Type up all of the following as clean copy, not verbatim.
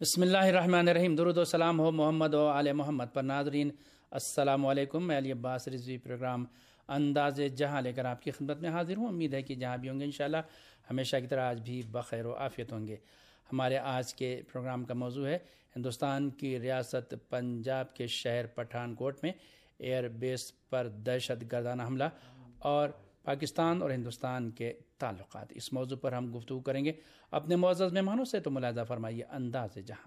بسم اللہ الرحمن الرحیم۔ درود و سلام ہو محمد و آل محمد پر۔ ناظرین السلام علیکم، میں علی عباس رضوی پروگرام انداز جہاں لے کر آپ کی خدمت میں حاضر ہوں۔ امید ہے کہ جہاں بھی ہوں گے انشاءاللہ ہمیشہ کی طرح آج بھی بخیر و عافیت ہوں گے۔ ہمارے آج کے پروگرام کا موضوع ہے ہندوستان کی ریاست پنجاب کے شہر پٹھان کوٹ میں ایئر بیس پر دہشت گردانہ حملہ اور پاکستان اور ہندوستان کے تعلقات۔ اس موضوع پر ہم گفتگو کریں گے اپنے معزز مہمانوں سے، تو ملاحظہ فرمائیے انداز جہاں۔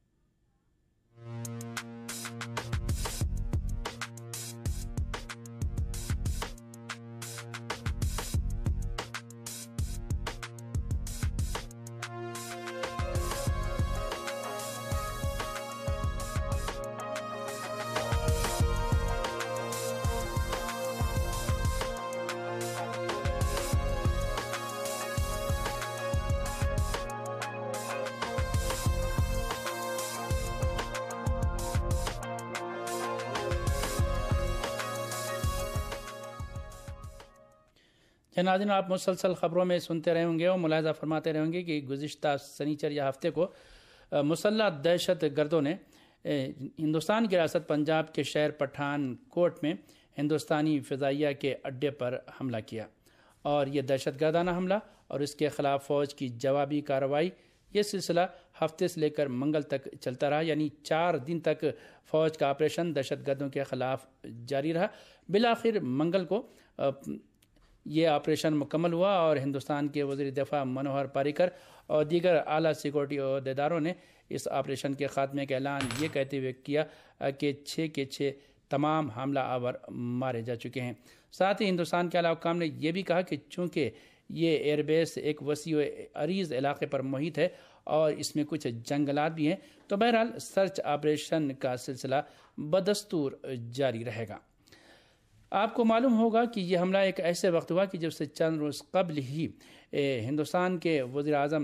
ناظرین، آپ مسلسل خبروں میں سنتے رہے ہوں گے اور ملاحظہ فرماتے رہے ہوں گے کہ گزشتہ سنیچر یا ہفتے کو مسلح دہشت گردوں نے ہندوستان کی ریاست پنجاب کے شہر پٹھان کوٹ میں ہندوستانی فضائیہ کے اڈے پر حملہ کیا، اور یہ دہشت گردانہ حملہ اور اس کے خلاف فوج کی جوابی کارروائی، یہ سلسلہ ہفتے سے لے کر منگل تک چلتا رہا، یعنی 4 دن تک فوج کا آپریشن دہشت گردوں کے خلاف جاری رہا۔ بالآخر منگل کو یہ آپریشن مکمل ہوا اور ہندوستان کے وزیر دفاع منوہر پاریکر اور دیگر اعلیٰ سیکورٹی عہدیداروں نے اس آپریشن کے خاتمے کا اعلان یہ کہتے ہوئے کیا کہ 6 کے 6 تمام حملہ آور مارے جا چکے ہیں۔ ساتھ ہی ہندوستان کے اعلیٰ حکام نے یہ بھی کہا کہ چونکہ یہ ایئر بیس ایک وسیع و عریض علاقے پر محیط ہے اور اس میں کچھ جنگلات بھی ہیں، تو بہرحال سرچ آپریشن کا سلسلہ بدستور جاری رہے گا۔ آپ کو معلوم ہوگا کہ یہ حملہ ایک ایسے وقت ہوا کہ جب سے چند روز قبل ہی ہندوستان کے وزیر اعظم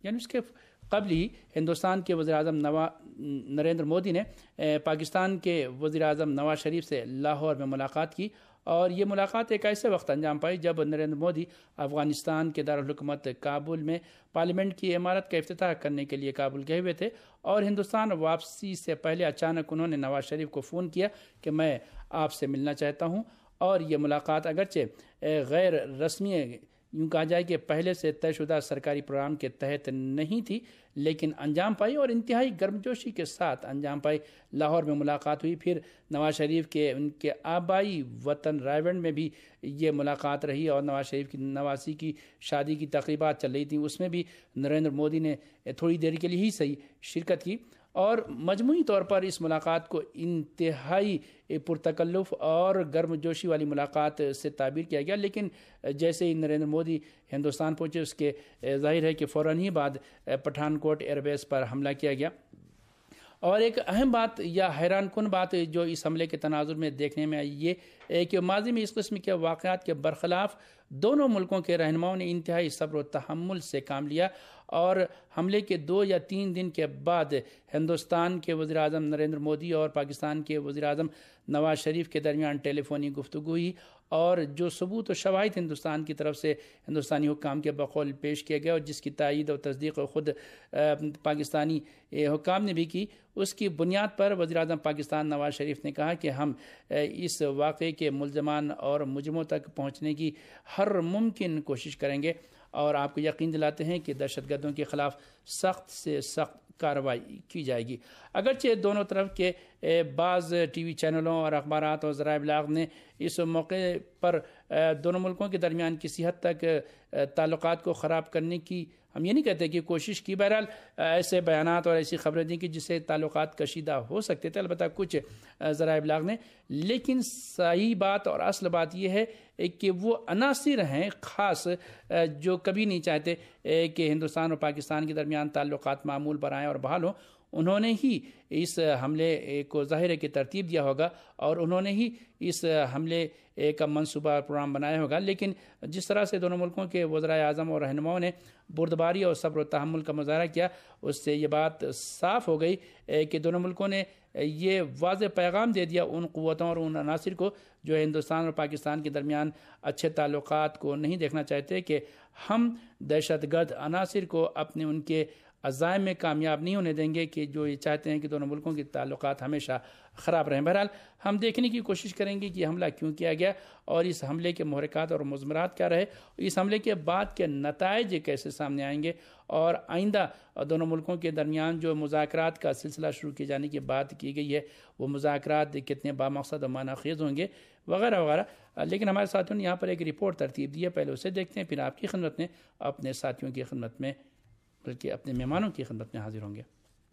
نریندر مودی نے پاکستان کے وزیر اعظم نواز شریف سے لاہور میں ملاقات کی، اور یہ ملاقات ایک ایسے وقت انجام پائی جب نریندر مودی افغانستان کے دارالحکومت کابل میں پارلیمنٹ کی عمارت کا افتتاح کرنے کے لیے کابل گئے ہوئے تھے، اور ہندوستان واپسی سے پہلے اچانک انہوں نے نواز شریف کو فون کیا کہ میں آپ سے ملنا چاہتا ہوں۔ اور یہ ملاقات اگرچہ غیر رسمی، یوں کہا جائے کہ پہلے سے طے شدہ سرکاری پروگرام کے تحت نہیں تھی، لیکن انجام پائی اور انتہائی گرمجوشی کے ساتھ انجام پائی۔ لاہور میں ملاقات ہوئی، پھر نواز شریف کے ان کے آبائی وطن رائیونڈ میں بھی یہ ملاقات رہی، اور نواز شریف کی نواسی کی شادی کی تقریبات چل رہی تھیں، اس میں بھی نریندر مودی نے تھوڑی دیر کے لیے ہی صحیح شرکت کی، اور مجموعی طور پر اس ملاقات کو انتہائی پرتکلف اور گرم جوشی والی ملاقات سے تعبیر کیا گیا۔ لیکن جیسے ہی نریندر مودی ہندوستان پہنچے، اس کے ظاہر ہے کہ فوراً ہی بعد پٹھان کوٹ ایئر بیس پر حملہ کیا گیا۔ اور ایک اہم بات یا حیران کن بات جو اس حملے کے تناظر میں دیکھنے میں آئی، یہ کہ ماضی میں اس قسم کے واقعات کے برخلاف دونوں ملکوں کے رہنماؤں نے انتہائی صبر و تحمل سے کام لیا، اور حملے کے 2 یا 3 دن کے بعد ہندوستان کے وزیر اعظم نریندر مودی اور پاکستان کے وزیر اعظم نواز شریف کے درمیان ٹیلی فونی گفتگو ہوئی، اور جو ثبوت و شواہد ہندوستان کی طرف سے ہندوستانی حکام کے بقول پیش کیے گئے اور جس کی تائید اور تصدیق خود پاکستانی حکام نے بھی کی، اس کی بنیاد پر وزیر اعظم پاکستان نواز شریف نے کہا کہ ہم اس واقعے کے ملزمان اور مجرموں تک پہنچنے کی ہر ممکن کوشش کریں گے، اور آپ کو یقین دلاتے ہیں کہ دہشت گردوں کے خلاف سخت سے سخت کارروائی کی جائے گی۔ اگرچہ دونوں طرف کے بعض ٹی وی چینلوں اور اخبارات اور ذرائع ابلاغ نے اس موقع پر دونوں ملکوں کے درمیان کسی حد تک تعلقات کو خراب کرنے کی، ہم یہ نہیں کہتے کہ کوشش کی، بہرحال ایسے بیانات اور ایسی خبریں دیں کہ جس سے تعلقات کشیدہ ہو سکتے تھے، البتہ کچھ ذرائع ابلاغ نے۔ لیکن صحیح بات اور اصل بات یہ ہے کہ وہ عناصر ہیں خاص جو کبھی نہیں چاہتے کہ ہندوستان اور پاکستان کے درمیان تعلقات معمول پر آئیں اور بحال ہوں، انہوں نے ہی اس حملے کو ظاہر ہے کہ ترتیب دیا ہوگا، اور انہوں نے ہی اس حملے کا منصوبہ پروگرام بنایا ہوگا۔ لیکن جس طرح سے دونوں ملکوں کے وزرائے اعظم اور رہنماؤں نے بردباری اور صبر و تحمل کا مظاہرہ کیا، اس سے یہ بات صاف ہو گئی کہ دونوں ملکوں نے یہ واضح پیغام دے دیا ان قوتوں اور ان عناصر کو جو ہندوستان اور پاکستان کے درمیان اچھے تعلقات کو نہیں دیکھنا چاہتے کہ ہم دہشت گرد عناصر کو اپنے ان کے عزائم میں کامیاب نہیں ہونے دیں گے کہ جو یہ چاہتے ہیں کہ دونوں ملکوں کے تعلقات ہمیشہ خراب رہیں۔ بہرحال ہم دیکھنے کی کوشش کریں گے کہ یہ حملہ کیوں کیا گیا اور اس حملے کے محرکات اور مضمرات کیا رہے، اس حملے کے بعد کے نتائج کیسے سامنے آئیں گے، اور آئندہ دونوں ملکوں کے درمیان جو مذاکرات کا سلسلہ شروع کیے جانے کی بات کی گئی ہے وہ مذاکرات کتنے بامقصد و معنی خیز ہوں گے وغیرہ وغیرہ۔ لیکن ہمارے ساتھیوں نے یہاں پر ایک رپورٹ ترتیب دی ہے، پہلے اسے دیکھتے ہیں، پھر آپ کی خدمت میں اپنے ساتھیوں کی خدمت میں بلکہ اپنے مہمانوں کی خدمت میں حاضر ہوں گے۔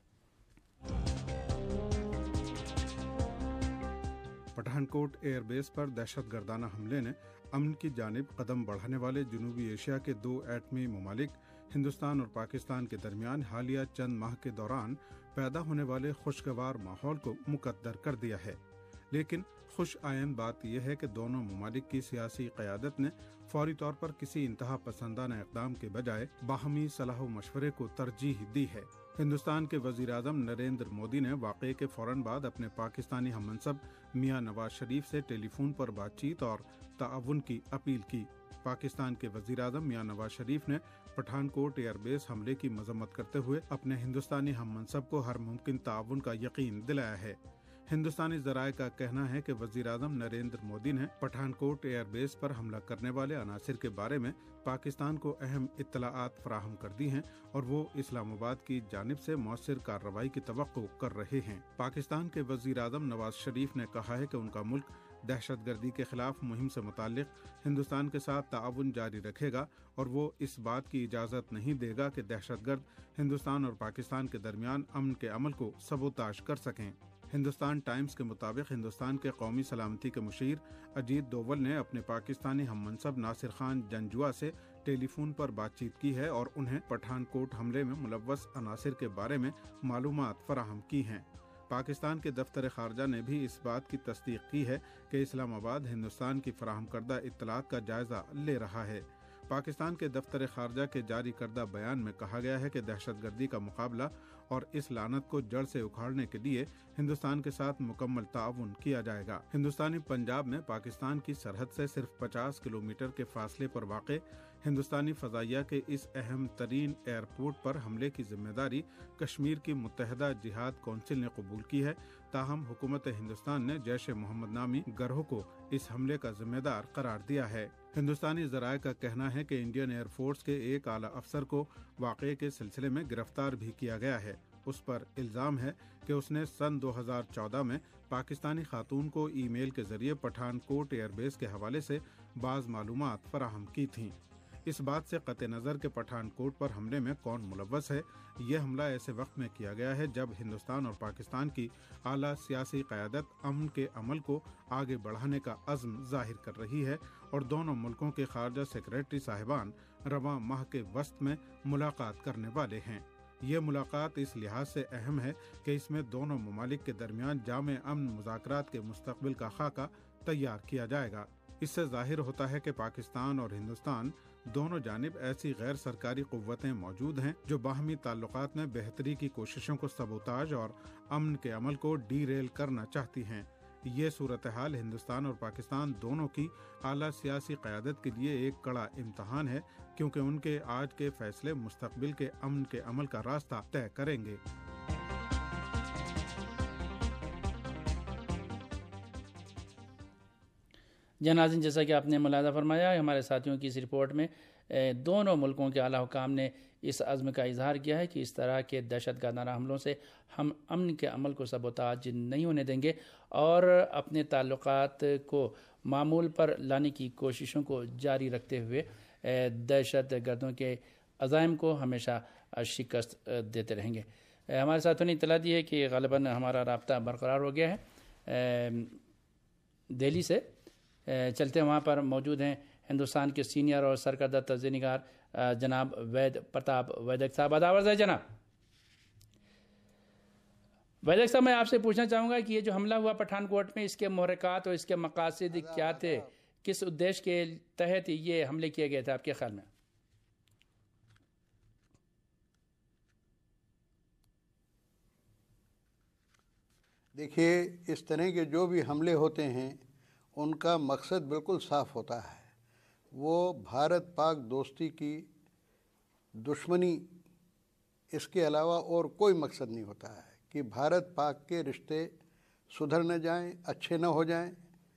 پٹھان کوٹ ایئر بیس پر دہشت گردانہ حملے نے امن کی جانب قدم بڑھانے والے جنوبی ایشیا کے 2 ایٹمی ممالک ہندوستان اور پاکستان کے درمیان حالیہ چند ماہ کے دوران پیدا ہونے والے خوشگوار ماحول کو مقدر کر دیا ہے۔ لیکن خوش آئند بات یہ ہے کہ دونوں ممالک کی سیاسی قیادت نے فوری طور پر کسی انتہا پسندانہ اقدام کے بجائے باہمی صلاح و مشورے کو ترجیح دی ہے۔ ہندوستان کے وزیر اعظم نریندر مودی نے واقعے کے فوراً بعد اپنے پاکستانی ہم منصب میاں نواز شریف سے ٹیلی فون پر بات چیت اور تعاون کی اپیل کی۔ پاکستان کے وزیر اعظم میاں نواز شریف نے پٹھان کوٹ ایئر بیس حملے کی مذمت کرتے ہوئے اپنے ہندوستانی ہم منصب کو ہر ممکن تعاون کا یقین دلایا ہے۔ ہندوستانی ذرائع کا کہنا ہے کہ وزیر اعظم نریندر مودی نے پٹھان کوٹ ایئر بیس پر حملہ کرنے والے عناصر کے بارے میں پاکستان کو اہم اطلاعات فراہم کر دی ہیں اور وہ اسلام آباد کی جانب سے مؤثر کارروائی کی توقع کر رہے ہیں۔ پاکستان کے وزیر اعظم نواز شریف نے کہا ہے کہ ان کا ملک دہشت گردی کے خلاف مہم سے متعلق ہندوستان کے ساتھ تعاون جاری رکھے گا اور وہ اس بات کی اجازت نہیں دے گا کہ دہشت گرد ہندوستان اور پاکستان کے درمیان امن کے عمل کو سبوتاژ کر سکیں۔ ہندوستان ٹائمز کے مطابق ہندوستان کے قومی سلامتی کے مشیر اجیت دوول نے اپنے پاکستانی ہم منصب ناصر خان جنجوا سے ٹیلی فون پر بات چیت کی ہے اور انہیں پٹھان کوٹ حملے میں ملوث عناصر کے بارے میں معلومات فراہم کی ہیں۔ پاکستان کے دفتر خارجہ نے بھی اس بات کی تصدیق کی ہے کہ اسلام آباد ہندوستان کی فراہم کردہ اطلاعات کا جائزہ لے رہا ہے۔ پاکستان کے دفتر خارجہ کے جاری کردہ بیان میں کہا گیا ہے کہ دہشت گردی کا مقابلہ اور اس لعنت کو جڑ سے اکھاڑنے کے لیے ہندوستان کے ساتھ مکمل تعاون کیا جائے گا۔ ہندوستانی پنجاب میں پاکستان کی سرحد سے صرف 50 کلومیٹر کے فاصلے پر واقع ہندوستانی فضائیہ کے اس اہم ترین ایئرپورٹ پر حملے کی ذمہ داری کشمیر کی متحدہ جہاد کونسل نے قبول کی ہے، تاہم حکومت ہندوستان نے جیش محمد نامی گروہ کو اس حملے کا ذمہ دار قرار دیا ہے۔ ہندوستانی ذرائع کا کہنا ہے کہ انڈین ایئر فورس کے ایک اعلیٰ افسر کو واقعے کے سلسلے میں گرفتار بھی کیا گیا ہے۔ اس پر الزام ہے کہ اس نے سن 2014 میں پاکستانی خاتون کو ای میل کے ذریعے پٹھان کوٹ ایئر بیس کے حوالے سے بعض معلومات فراہم کی تھیں۔ اس بات سے قطع نظر کہ پٹھان کوٹ پر حملے میں کون ملوث ہے، یہ حملہ ایسے وقت میں کیا گیا ہے جب ہندوستان اور پاکستان کی اعلیٰ سیاسی قیادت امن کے عمل کو آگے بڑھانے کا عزم ظاہر کر رہی ہے اور دونوں ملکوں کے خارجہ سیکریٹری صاحبان رواں ماہ کے وسط میں ملاقات کرنے والے ہیں۔ یہ ملاقات اس لحاظ سے اہم ہے کہ اس میں دونوں ممالک کے درمیان جامع امن مذاکرات کے مستقبل کا خاکہ تیار کیا جائے گا۔ اس سے ظاہر ہوتا ہے کہ پاکستان اور ہندوستان دونوں جانب ایسی غیر سرکاری قوتیں موجود ہیں جو باہمی تعلقات میں بہتری کی کوششوں کو سبوتاژ اور امن کے عمل کو ڈی ریل کرنا چاہتی ہیں۔ یہ صورتحال ہندوستان اور پاکستان دونوں کی اعلیٰ سیاسی قیادت کے لیے ایک کڑا امتحان ہے، کیونکہ ان کے آج کے فیصلے مستقبل کے امن کے عمل کا راستہ طے کریں گے۔ ناظرین، جیسا کہ آپ نے ملاحظہ فرمایا، ہمارے ساتھیوں کی اس رپورٹ میں دونوں ملکوں کے اعلیٰ حکام نے اس عزم کا اظہار کیا ہے کہ اس طرح کے دہشت گردانہ حملوں سے ہم امن کے عمل کو سبوتاژ نہیں ہونے دیں گے اور اپنے تعلقات کو معمول پر لانے کی کوششوں کو جاری رکھتے ہوئے دہشت گردوں کے عزائم کو ہمیشہ شکست دیتے رہیں گے۔ ہمارے ساتھیوں نے اطلاع دی ہے کہ غالباً ہمارا رابطہ برقرار ہو گیا ہے دہلی سے۔ چلتے وہاں پر موجود ہیں ہندوستان کے سینئر اور سرکردہ تجزیہ نگار جناب وید پرتاپ ویدک صاحب۔ آداب ہے جناب ویدک صاحب، میں آپ سے پوچھنا چاہوں گا کہ یہ جو حملہ ہوا پٹھان کوٹ میں، اس کے محرکات اور اس کے مقاصد کیا تھے؟ کس ادیش کے تحت یہ حملے کیے گئے تھے آپ کے خیال میں؟ دیکھیے، اس طرح کے جو بھی حملے ہوتے ہیں ان کا مقصد بالکل صاف ہوتا ہے، وہ بھارت پاک دوستی کی دشمنی اس کے علاوہ اور کوئی مقصد نہیں ہوتا ہے کہ بھارت پاک کے رشتے سدھر نہ جائیں، اچھے نہ ہو جائیں،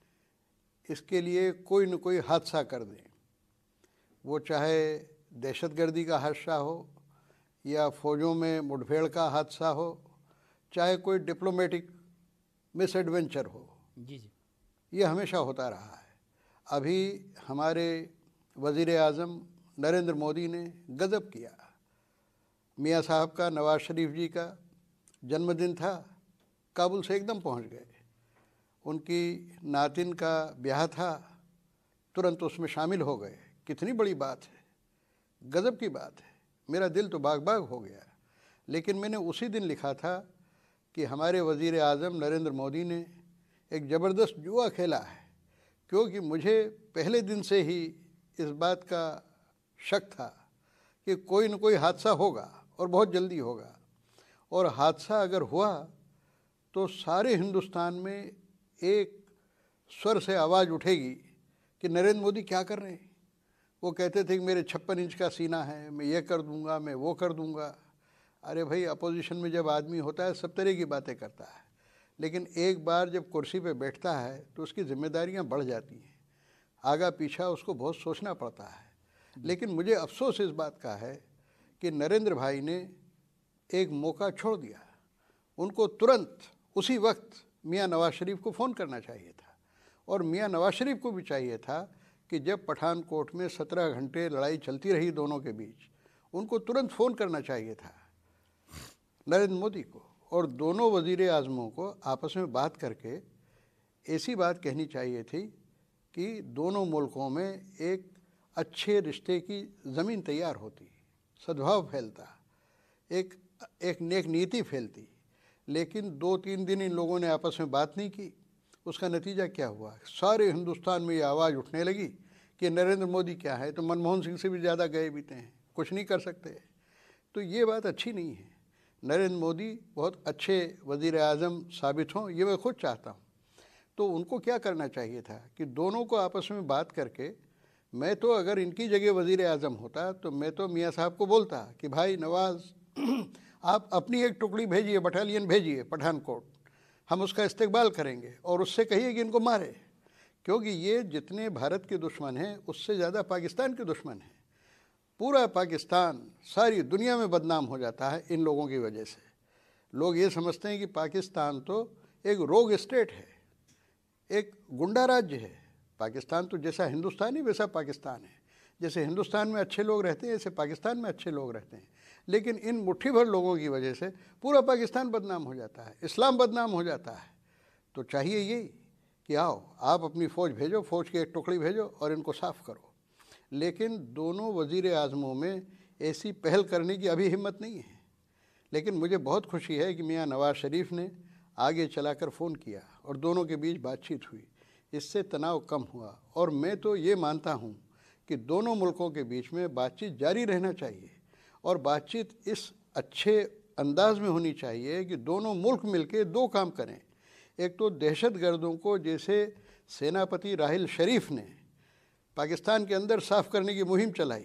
اس کے لیے کوئی نہ کوئی حادثہ کر دیں، وہ چاہے دہشت گردی کا حادثہ ہو یا فوجوں میں مٹ بھیڑ کا حادثہ ہو، چاہے کوئی ڈپلومیٹک مس ایڈونچر ہو۔ جی جی، یہ ہمیشہ ہوتا رہا ہے۔ ابھی ہمارے وزیر اعظم نریندر مودی نے غضب کیا، میاں صاحب کا، نواز شریف جی کا جنم دن تھا، کابل سے ایک دم پہنچ گئے، ان کی ناتن کا بیاہ تھا، ترنت اس میں شامل ہو گئے۔ کتنی بڑی بات ہے، غضب کی بات ہے، میرا دل تو باغ باغ ہو گیا۔ لیکن میں نے اسی دن لکھا تھا کہ ہمارے وزیر اعظم نریندر مودی نے ایک زبردست جوا کھیلا ہے، کیونکہ مجھے پہلے دن سے ہی اس بات کا شک تھا کہ کوئی نہ کوئی حادثہ ہوگا اور بہت جلدی ہوگا، اور حادثہ اگر ہوا تو سارے ہندوستان میں ایک سور سے آواز اٹھے گی کہ نریندر مودی کیا کر رہے ہیں۔ وہ کہتے تھے کہ میرے 56 انچ کا سینہ ہے، میں یہ کر دوں گا، میں وہ کر دوں گا۔ ارے بھائی، اپوزیشن میں جب آدمی ہوتا ہے سب طرح کی باتیں کرتا ہے، لیکن ایک بار جب کرسی پہ بیٹھتا ہے تو اس کی ذمہ داریاں بڑھ جاتی ہیں، آگا پیچھا اس کو بہت سوچنا پڑتا ہے۔ لیکن مجھے افسوس اس بات کا ہے کہ نریندر بھائی نے ایک موقع چھوڑ دیا۔ ان کو ترنت اسی وقت میاں نواز شریف کو فون کرنا چاہیے تھا، اور میاں نواز شریف کو بھی چاہیے تھا کہ جب پٹھان کوٹ میں 17 گھنٹے لڑائی چلتی رہی دونوں کے بیچ، ان کو ترنت فون کرنا چاہیے تھا نریندر مودی کو، اور دونوں وزیر اعظموں کو آپس میں بات کر کے ایسی بات کہنی چاہیے تھی کہ دونوں ملکوں میں ایک اچھے رشتے کی زمین تیار ہوتی، سدبھاؤ پھیلتا، ایک نیک نیتی پھیلتی۔ لیکن 2-3 دن ان لوگوں نے آپس میں بات نہیں کی۔ اس کا نتیجہ کیا ہوا؟ سارے ہندوستان میں یہ آواز اٹھنے لگی کہ نریندر مودی کیا ہے تو منموہن سنگھ سے بھی زیادہ گئے بیتے ہیں، کچھ نہیں کر سکتے۔ تو یہ بات اچھی نہیں ہے۔ نریندر مودی بہت اچھے وزیر اعظم ثابت ہوں، یہ میں خود چاہتا ہوں۔ تو ان کو کیا کرنا چاہیے تھا کہ دونوں کو آپس میں بات کر کے، میں تو اگر ان کی جگہ وزیر اعظم ہوتا تو میں تو میاں صاحب کو بولتا کہ بھائی نواز، آپ اپنی ایک ٹکڑی بھیجیے، بٹالین بھیجیے پٹھان کوٹ، ہم اس کا استقبال کریں گے، اور اس سے کہیے کہ ان کو مارے، کیونکہ یہ جتنے بھارت کے دشمن ہیں اس سے زیادہ پاکستان کے دشمن ہیں۔ پورا پاکستان ساری دنیا میں بدنام ہو جاتا ہے ان لوگوں کی وجہ سے۔ لوگ یہ سمجھتے ہیں کہ پاکستان تو ایک روگ اسٹیٹ ہے، ایک گنڈا راجیہ ہے۔ پاکستان تو جیسا ہندوستان ہی ویسا پاکستان ہے، جیسے ہندوستان میں اچھے لوگ رہتے ہیں ایسے پاکستان میں اچھے لوگ رہتے ہیں۔ لیکن ان مٹھی بھر لوگوں کی وجہ سے پورا پاکستان بدنام ہو جاتا ہے، اسلام بدنام ہو جاتا ہے۔ تو چاہیے یہی کہ آؤ آپ اپنی فوج بھیجو، فوج کی ایک ٹکڑی بھیجو اور ان کو صاف کرو۔ لیکن دونوں وزیر اعظموں میں ایسی پہل کرنے کی ابھی ہمت نہیں ہے۔ لیکن مجھے بہت خوشی ہے کہ میاں نواز شریف نے آگے چلا کر فون کیا اور دونوں کے بیچ بات چیت ہوئی، اس سے تناؤ کم ہوا۔ اور میں تو یہ مانتا ہوں کہ دونوں ملکوں کے بیچ میں بات چیت جاری رہنا چاہیے، اور بات چیت اس اچھے انداز میں ہونی چاہیے کہ دونوں ملک مل کے دو کام کریں۔ ایک تو دہشت گردوں کو، جیسے سیناپتی راہل شریف نے پاکستان کے اندر صاف کرنے کی مہم چلائی،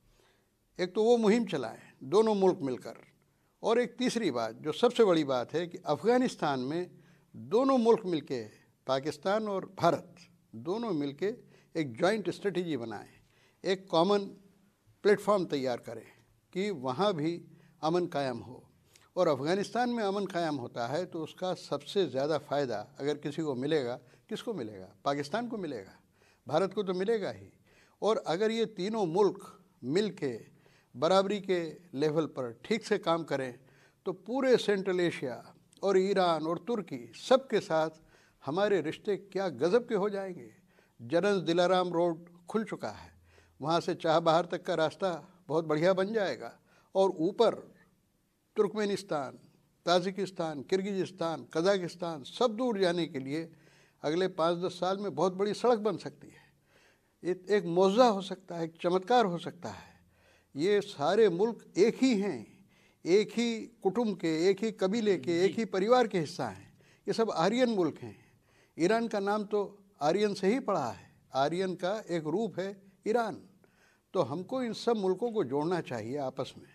ایک تو وہ مہم چلائیں دونوں ملک مل کر۔ اور ایک تیسری بات جو سب سے بڑی بات ہے کہ افغانستان میں دونوں ملک مل کے، پاکستان اور بھارت دونوں مل کے ایک جوائنٹ اسٹریٹجی بنائیں، ایک کامن پلیٹ فارم تیار کریں کہ وہاں بھی امن قائم ہو۔ اور افغانستان میں امن قائم ہوتا ہے تو اس کا سب سے زیادہ فائدہ اگر کسی کو ملے گا، کس کو ملے گا؟ پاکستان کو ملے گا، بھارت کو تو ملے گا ہی۔ اور اگر یہ تینوں ملک مل کے برابری کے لیول پر ٹھیک سے کام کریں تو پورے سینٹرل ایشیا اور ایران اور ترکی سب کے ساتھ ہمارے رشتے کیا گجب کے ہو جائیں گے۔ جرنز دلارام روڈ کھل چکا ہے، وہاں سے چاہ بہار تک کا راستہ بہت بڑھیا بن جائے گا، اور اوپر ترکمانستان، تاجکستان، کرگزستان، قزاقستان سب دور جانے کے لیے اگلے 5-10 سال میں بہت بڑی سڑک بن سکتی ہے، ایک معجزہ ہو سکتا ہے، ایک چمتکار ہو سکتا ہے۔ یہ سارے ملک ایک ہی ہیں، ایک ہی کٹمب کے، ایک ہی قبیلے کے، ایک ہی پریوار کے حصہ ہیں۔ یہ سب آرین ملک ہیں۔ ایران کا نام تو آرین سے ہی پڑا ہے، آرین کا ایک روپ ہے ایران۔ تو ہم کو ان سب ملکوں کو جوڑنا چاہیے آپس میں،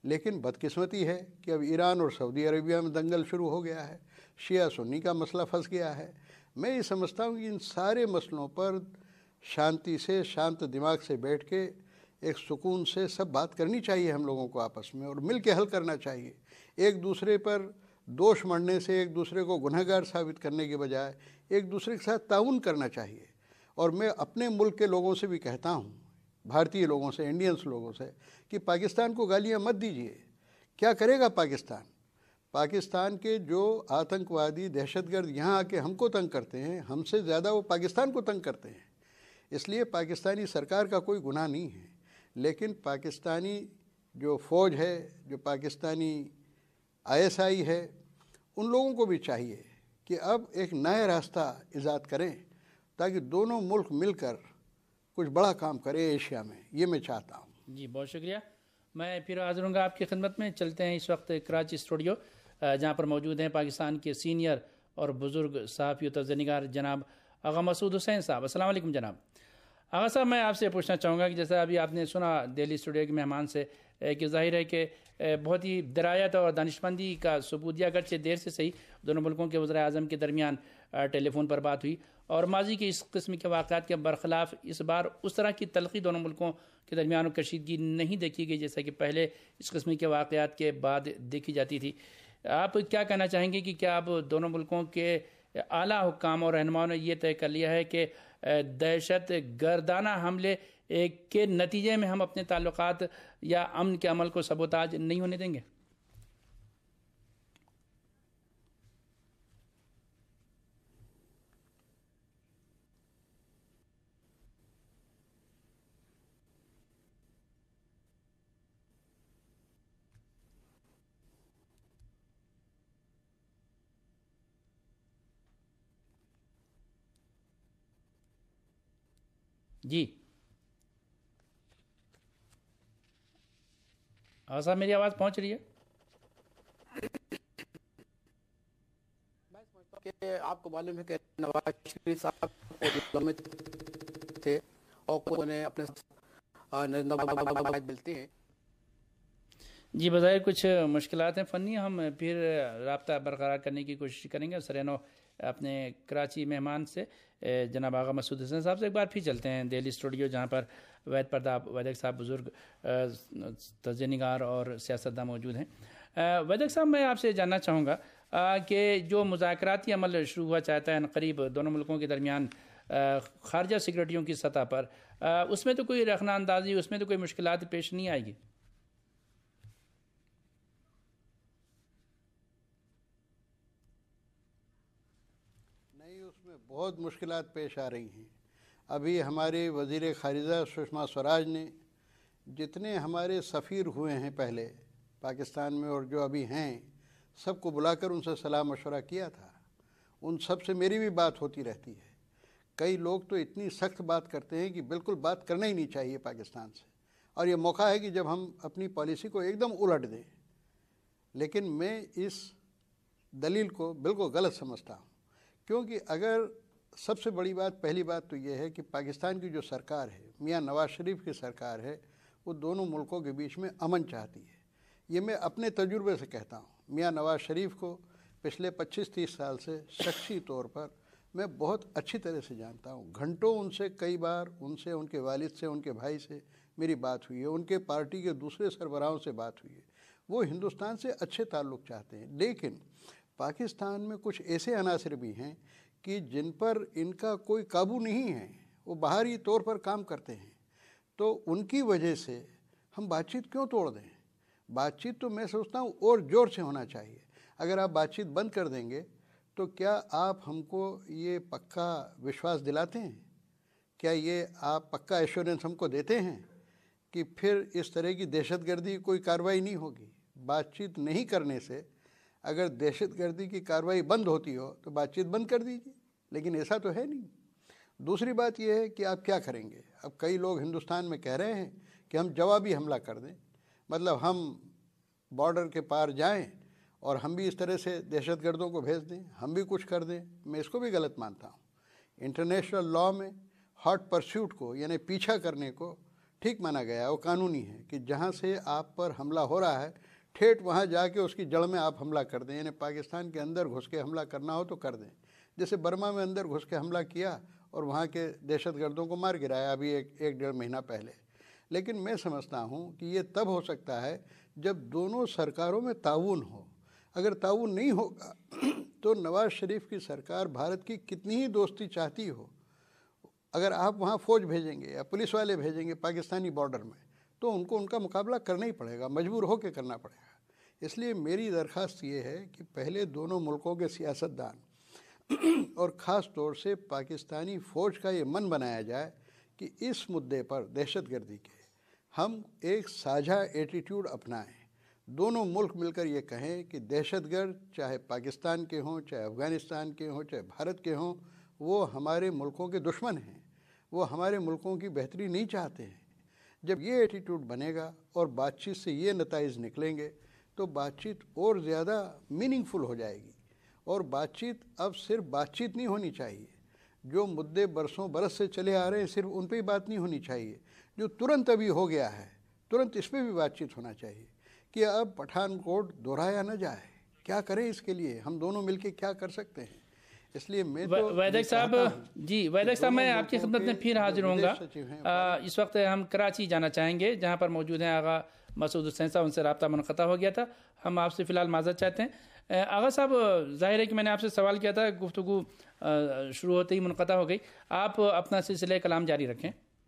لیکن بدقسمتی ہے کہ اب ایران اور سعودی عربیہ میں دنگل شروع ہو گیا ہے، شیعہ سنی کا مسئلہ پھنس گیا ہے۔ میں یہ سمجھتا ہوں کہ ان سارے مسئلوں پر شانتی سے، شانت دماغ سے بیٹھ کے ایک سکون سے سب بات کرنی چاہیے ہم لوگوں کو آپس میں، اور مل کے حل کرنا چاہیے۔ ایک دوسرے پر دوش مڑنے سے، ایک دوسرے کو گنہگار ثابت کرنے کے بجائے ایک دوسرے کے ساتھ تعاون کرنا چاہیے۔ اور میں اپنے ملک کے لوگوں سے بھی کہتا ہوں، بھارتی لوگوں سے، انڈینس لوگوں سے، کہ پاکستان کو گالیاں مت دیجیے۔ کیا کرے گا پاکستان؟ پاکستان کے جو آتنکوادی دہشت گرد یہاں آ کے ہم کو تنگ کرتے ہیں، ہم سے زیادہ وہ پاکستان کو تنگ کرتے ہیں۔ اس لیے پاکستانی سرکار کا کوئی گناہ نہیں ہے، لیکن پاکستانی جو فوج ہے، جو پاکستانی ISI ہے، ان لوگوں کو بھی چاہیے کہ اب ایک نیا راستہ ایجاد کریں تاکہ دونوں ملک مل کر کچھ بڑا کام کریں ایشیا میں۔ یہ میں چاہتا ہوں۔ جی بہت شکریہ۔ میں پھر حاضر ہوں گا آپ کی خدمت میں۔ چلتے ہیں اس وقت کراچی اسٹوڈیو، جہاں پر موجود ہیں پاکستان کے سینئر اور بزرگ صحافی و تجزیہ نگار جناب آغا مسعود حسین صاحب۔ السلام علیکم جناب۔ آغا صاحب، میں آپ سے پوچھنا چاہوں گا کہ جیسا ابھی آپ نے سنا دہلی اسٹوڈیو کے مہمان سے کہ ظاہر ہے کہ بہت ہی درایت اور دانشمندی کا ثبوت دیا، اگرچہ دیر سے صحیح دونوں ملکوں کے وزراء اعظم کے درمیان ٹیلی فون پر بات ہوئی، اور ماضی کے اس قسم کے واقعات کے برخلاف اس بار اس طرح کی تلخی دونوں ملکوں کے درمیان کشیدگی نہیں دیکھی گئی جیسا کہ پہلے اس قسم کے واقعات کے بعد دیکھی جاتی تھی۔ آپ کیا کہنا چاہیں گے کہ کیا اب دونوں ملکوں کے اعلیٰ حکام اور رہنماؤں نے یہ طے کر لیا ہے کہ دہشت گردانہ حملے کے نتیجے میں ہم اپنے تعلقات یا امن کے عمل کو سبوتاج نہیں ہونے دیں گے؟ جی صاحب، میری آواز پہنچ رہی ہے؟ میں سمجھتا ہوں کہ آپ کو معلوم ہے کہ نواز شریف صاحب میں تھے اور انہیں اپنے ملتے ہیں۔ جی بظاہر کچھ مشکلات ہیں فنی، ہم پھر رابطہ برقرار کرنے کی کوشش کریں گے سرینو اپنے کراچی مہمان سے جناب آغا مسعود حسین صاحب سے۔ ایک بار پھر چلتے ہیں دہلی اسٹوڈیو، جہاں پر وحید پرداب ویدک صاحب بزرگ تجزیہ نگار اور سیاستداں موجود ہیں۔ ویدک صاحب، میں آپ سے جاننا چاہوں گا کہ جو مذاکراتی عمل شروع ہوا چاہتا ہے قریب دونوں ملکوں کے درمیان خارجہ سیکرٹریوں کی سطح پر، اس میں تو کوئی رخنہ اندازی، اس میں تو کوئی مشکلات پیش نہیں آئے گی؟ اس میں بہت مشکلات پیش آ رہی ہیں۔ ابھی ہمارے وزیر خارجہ سشما سوراج نے جتنے ہمارے سفیر ہوئے ہیں پہلے پاکستان میں اور جو ابھی ہیں، سب کو بلا کر ان سے صلاح مشورہ کیا تھا۔ ان سب سے میری بھی بات ہوتی رہتی ہے۔ کئی لوگ تو اتنی سخت بات کرتے ہیں کہ بالکل بات کرنا ہی نہیں چاہیے پاکستان سے، اور یہ موقع ہے کہ جب ہم اپنی پالیسی کو ایک دم الٹ دیں۔ لیکن میں اس دلیل کو بالکل غلط سمجھتا ہوں، کیونکہ اگر سب سے بڑی بات، پہلی بات تو یہ ہے کہ پاکستان کی جو سرکار ہے، میاں نواز شریف کی سرکار ہے، وہ دونوں ملکوں کے بیچ میں امن چاہتی ہے۔ یہ میں اپنے تجربے سے کہتا ہوں۔ میاں نواز شریف کو پچھلے 25-30 سال سے شخصی طور پر میں بہت اچھی طرح سے جانتا ہوں۔ گھنٹوں ان سے، کئی بار ان سے، ان کے والد سے، ان کے بھائی سے میری بات ہوئی ہے، ان کے پارٹی کے دوسرے سربراہوں سے بات ہوئی ہے۔ وہ ہندوستان سے اچھے تعلق چاہتے ہیں، لیکن پاکستان میں کچھ ایسے عناصر بھی ہیں کہ جن پر ان کا کوئی قابو نہیں ہے، وہ باہری طور پر کام کرتے ہیں۔ تو ان کی وجہ سے ہم بات چیت کیوں توڑ دیں؟ بات چیت تو میں سوچتا ہوں اور زور سے ہونا چاہیے۔ اگر آپ بات چیت بند کر دیں گے تو کیا آپ ہم کو یہ پکا وشواس دلاتے ہیں؟ کیا یہ آپ پکا ایشورنس ہم کو دیتے ہیں کہ پھر اس طرح کی دہشت گردی کوئی کارروائی نہیں ہوگی؟ بات چیت نہیں کرنے سے اگر دہشت گردی کی کارروائی بند ہوتی ہو تو بات چیت بند کر دیجیے، لیکن ایسا تو ہے نہیں۔ دوسری بات یہ ہے کہ آپ کیا کریں گے؟ اب کئی لوگ ہندوستان میں کہہ رہے ہیں کہ ہم جوابی حملہ کر دیں، مطلب ہم بارڈر کے پار جائیں اور ہم بھی اس طرح سے دہشت گردوں کو بھیج دیں، ہم بھی کچھ کر دیں۔ میں اس کو بھی غلط مانتا ہوں۔ انٹرنیشنل لاء میں ہاٹ پرسیوٹ کو، یعنی پیچھا کرنے کو ٹھیک مانا گیا ہے، وہ قانونی ہے کہ جہاں سے آپ پر حملہ ہو رہا ہے ٹھیٹ وہاں جا کے اس کی جڑ میں آپ حملہ کر دیں، یعنی پاکستان کے اندر گھس کے حملہ کرنا ہو تو کر دیں، جیسے برما میں اندر گھس کے حملہ کیا اور وہاں کے دہشت گردوں کو مار گرایا ابھی ایک ڈیڑھ مہینہ پہلے۔ لیکن میں سمجھتا ہوں کہ یہ تب ہو سکتا ہے جب دونوں سرکاروں میں تعاون ہو۔ اگر تعاون نہیں ہوگا تو نواز شریف کی سرکار بھارت کی کتنی ہی دوستی چاہتی ہو، اگر آپ وہاں فوج بھیجیں گے یا پولیس والے بھیجیں گے پاکستانی بارڈر میں تو ان کو ان کا مقابلہ کرنا ہی پڑے گا، مجبور ہو کے کرنا پڑے گا۔ اس لیے میری درخواست یہ ہے کہ پہلے دونوں ملکوں کے سیاستدان اور خاص طور سے پاکستانی فوج کا یہ من بنایا جائے کہ اس مدعے پر دہشت گردی کے ہم ایک ساجھا ایٹیٹیوڈ اپنائیں، دونوں ملک مل کر یہ کہیں کہ دہشت گرد چاہے پاکستان کے ہوں، چاہے افغانستان کے ہوں، چاہے بھارت کے ہوں، وہ ہمارے ملکوں کے دشمن ہیں، وہ ہمارے ملکوں کی بہتری نہیں چاہتے ہیں۔ جب یہ ایٹیٹیوڈ بنے گا اور بات چیت سے یہ نتائج نکلیں گے تو بات چیت اور زیادہ میننگ فل ہو جائے گی۔ اور بات چیت اب صرف بات چیت نہیں ہونی چاہیے، جو مدعے برسوں برس سے چلے آ رہے ہیں صرف ان پہ ہی بات نہیں ہونی چاہیے، جو ترنت ابھی ہو گیا ہے ترنت اس پہ بھی بات چیت ہونا چاہیے کہ اب پٹھان کوٹ دہرایا نہ جائے، کیا کریں اس کے لیے، ہم دونوں مل کے کیا کر سکتے ہیں۔ اس لیے میں تو ویدک صاحب، جی ویدک صاحب میں آپ کی خدمت میں پھر حاضر ہوں گا۔ اس وقت ہم کراچی جانا چاہیں گے جہاں پر موجود ہیں آغا مسعود حسین صاحب، ان سے رابطہ منقطع ہو گیا تھا، ہم آپ سے فی الحال معذرت چاہتے ہیں۔ آغا صاحب، ظاہر ہے کہ میں نے آپ سے سوال کیا تھا، گفتگو شروع ہوتے ہی منقطع ہو گئی، آپ اپنا سلسلہ کلام جاری رکھیں۔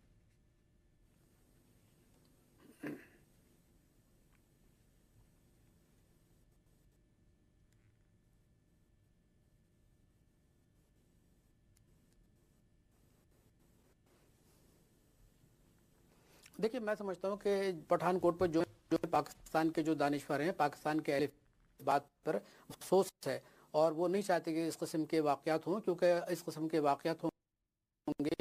دیکھیے، میں سمجھتا ہوں کہ پٹھان کوٹ پر جو پاکستان کے جو دانشور ہیں، پاکستان کے اہل بات پر افسوس ہے، اور وہ نہیں چاہتے کہ اس قسم کے واقعات ہوں، کیونکہ اس قسم کے واقعات ہوں گے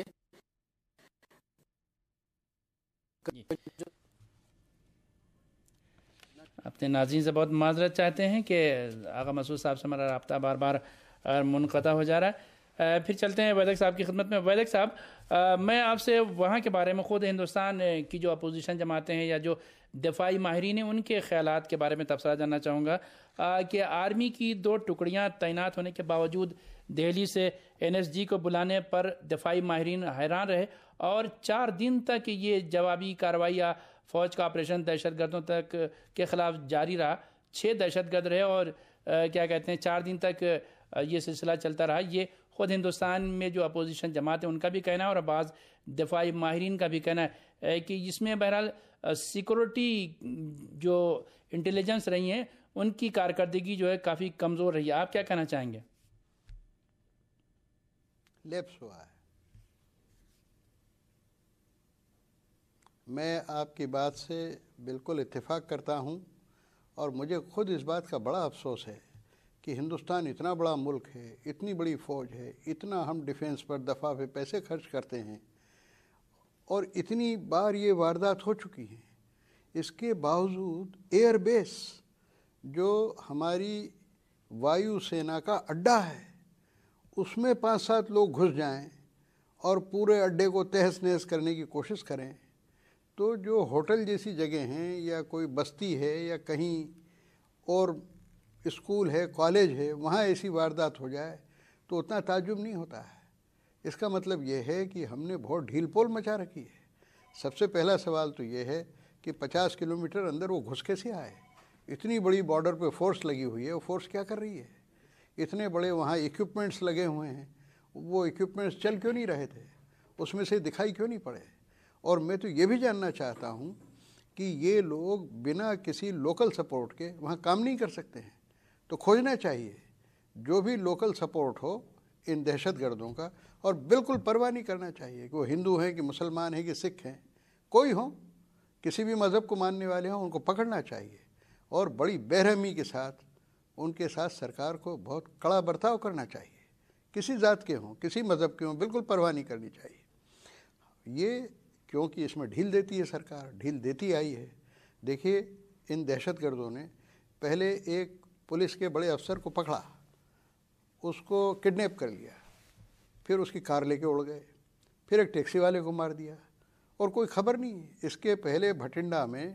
اپنے ناظرین سے بہت معذرت چاہتے ہیں کہ آغا مسعود صاحب سے ہمارا رابطہ بار بار منقطع ہو جا رہا ہے۔ پھر چلتے ہیں ویدک صاحب کی خدمت میں۔ ویدک صاحب، میں آپ سے وہاں کے بارے میں، خود ہندوستان کی جو اپوزیشن جماعتیں ہیں یا جو دفاعی ماہرین ہیں ان کے خیالات کے بارے میں تبصرہ جاننا چاہوں گا کہ آرمی کی 2 ٹکڑیاں تعینات ہونے کے باوجود دہلی سے NSG کو بلانے پر دفاعی ماہرین حیران رہے، اور 4 دن تک یہ جوابی کارروائی یا فوج کا آپریشن دہشت گردوں تک کے خلاف جاری رہا۔ 6 دہشت گرد رہے اور 4 دن تک یہ سلسلہ چلتا رہا۔ یہ خود ہندوستان میں جو اپوزیشن جماعت ہے ان کا بھی کہنا ہے اور بعض دفاعی ماہرین کا بھی کہنا ہے کہ اس میں بہرحال سیکورٹی جو انٹیلیجنس رہی ہیں ان کی کارکردگی جو ہے کافی کمزور رہی ہے۔ آپ کیا کہنا چاہیں گے؟ لیپس ہوا ہے۔ میں آپ کی بات سے بالکل اتفاق کرتا ہوں، اور مجھے خود اس بات کا بڑا افسوس ہے کہ ہندوستان اتنا بڑا ملک ہے، اتنی بڑی فوج ہے، اتنا ہم ڈیفینس پر دفاع پہ پیسے خرچ کرتے ہیں، اور اتنی بار یہ واردات ہو چکی ہیں، اس کے باوجود ایئر بیس جو ہماری وایو سینا کا اڈا ہے اس میں 5-7 لوگ گھس جائیں اور پورے اڈے کو تہس نہس کرنے کی کوشش کریں، تو جو ہوٹل جیسی جگہ ہیں یا کوئی بستی ہے یا کہیں اور اسکول ہے، کالج ہے، وہاں ایسی واردات ہو جائے تو اتنا تعجب نہیں ہوتا ہے۔ اس کا مطلب یہ ہے کہ ہم نے بہت ڈھیل پول مچا رکھی ہے۔ سب سے پہلا سوال تو یہ ہے کہ 50 کلومیٹر اندر وہ گھس کیسے آئے؟ اتنی بڑی بارڈر پہ فورس لگی ہوئی ہے، وہ فورس کیا کر رہی ہے؟ اتنے بڑے وہاں ایکوپمنٹس لگے ہوئے ہیں، وہ ایکوپمنٹس چل کیوں نہیں رہے تھے؟ اس میں سے دکھائی کیوں نہیں پڑے؟ اور میں تو یہ بھی جاننا چاہتا ہوں کہ یہ لوگ بنا کسی لوکل سپورٹ کے وہاں کام نہیں کر سکتے ہیں، تو کھوجنا چاہیے جو بھی لوکل سپورٹ ہو ان دہشت گردوں کا، اور بالکل پرواہ نہیں کرنا چاہیے کہ وہ ہندو ہیں کہ مسلمان ہیں کہ سکھ ہیں، کوئی ہوں، کسی بھی مذہب کو ماننے والے ہوں، ان کو پکڑنا چاہیے اور بڑی بے رحمی کے ساتھ ان کے ساتھ سرکار کو بہت کڑا برتاؤ کرنا چاہیے، کسی ذات کے ہوں، کسی مذہب کے ہوں، بالکل پرواہ نہیں کرنی چاہیے۔ یہ کیونکہ اس میں ڈھیل دیتی ہے سرکار، ڈھیل دیتی آئی ہے۔ دیکھیے، ان دہشت گردوں نے پہلے ایک پولیس کے بڑے افسر کو پکڑا، اس کو کڈنیپ کر لیا، پھر اس کی کار لے کے اڑ گئے، پھر ایک ٹیکسی والے کو مار دیا، اور کوئی خبر نہیں ہے۔ اس کے پہلے بھٹنڈا میں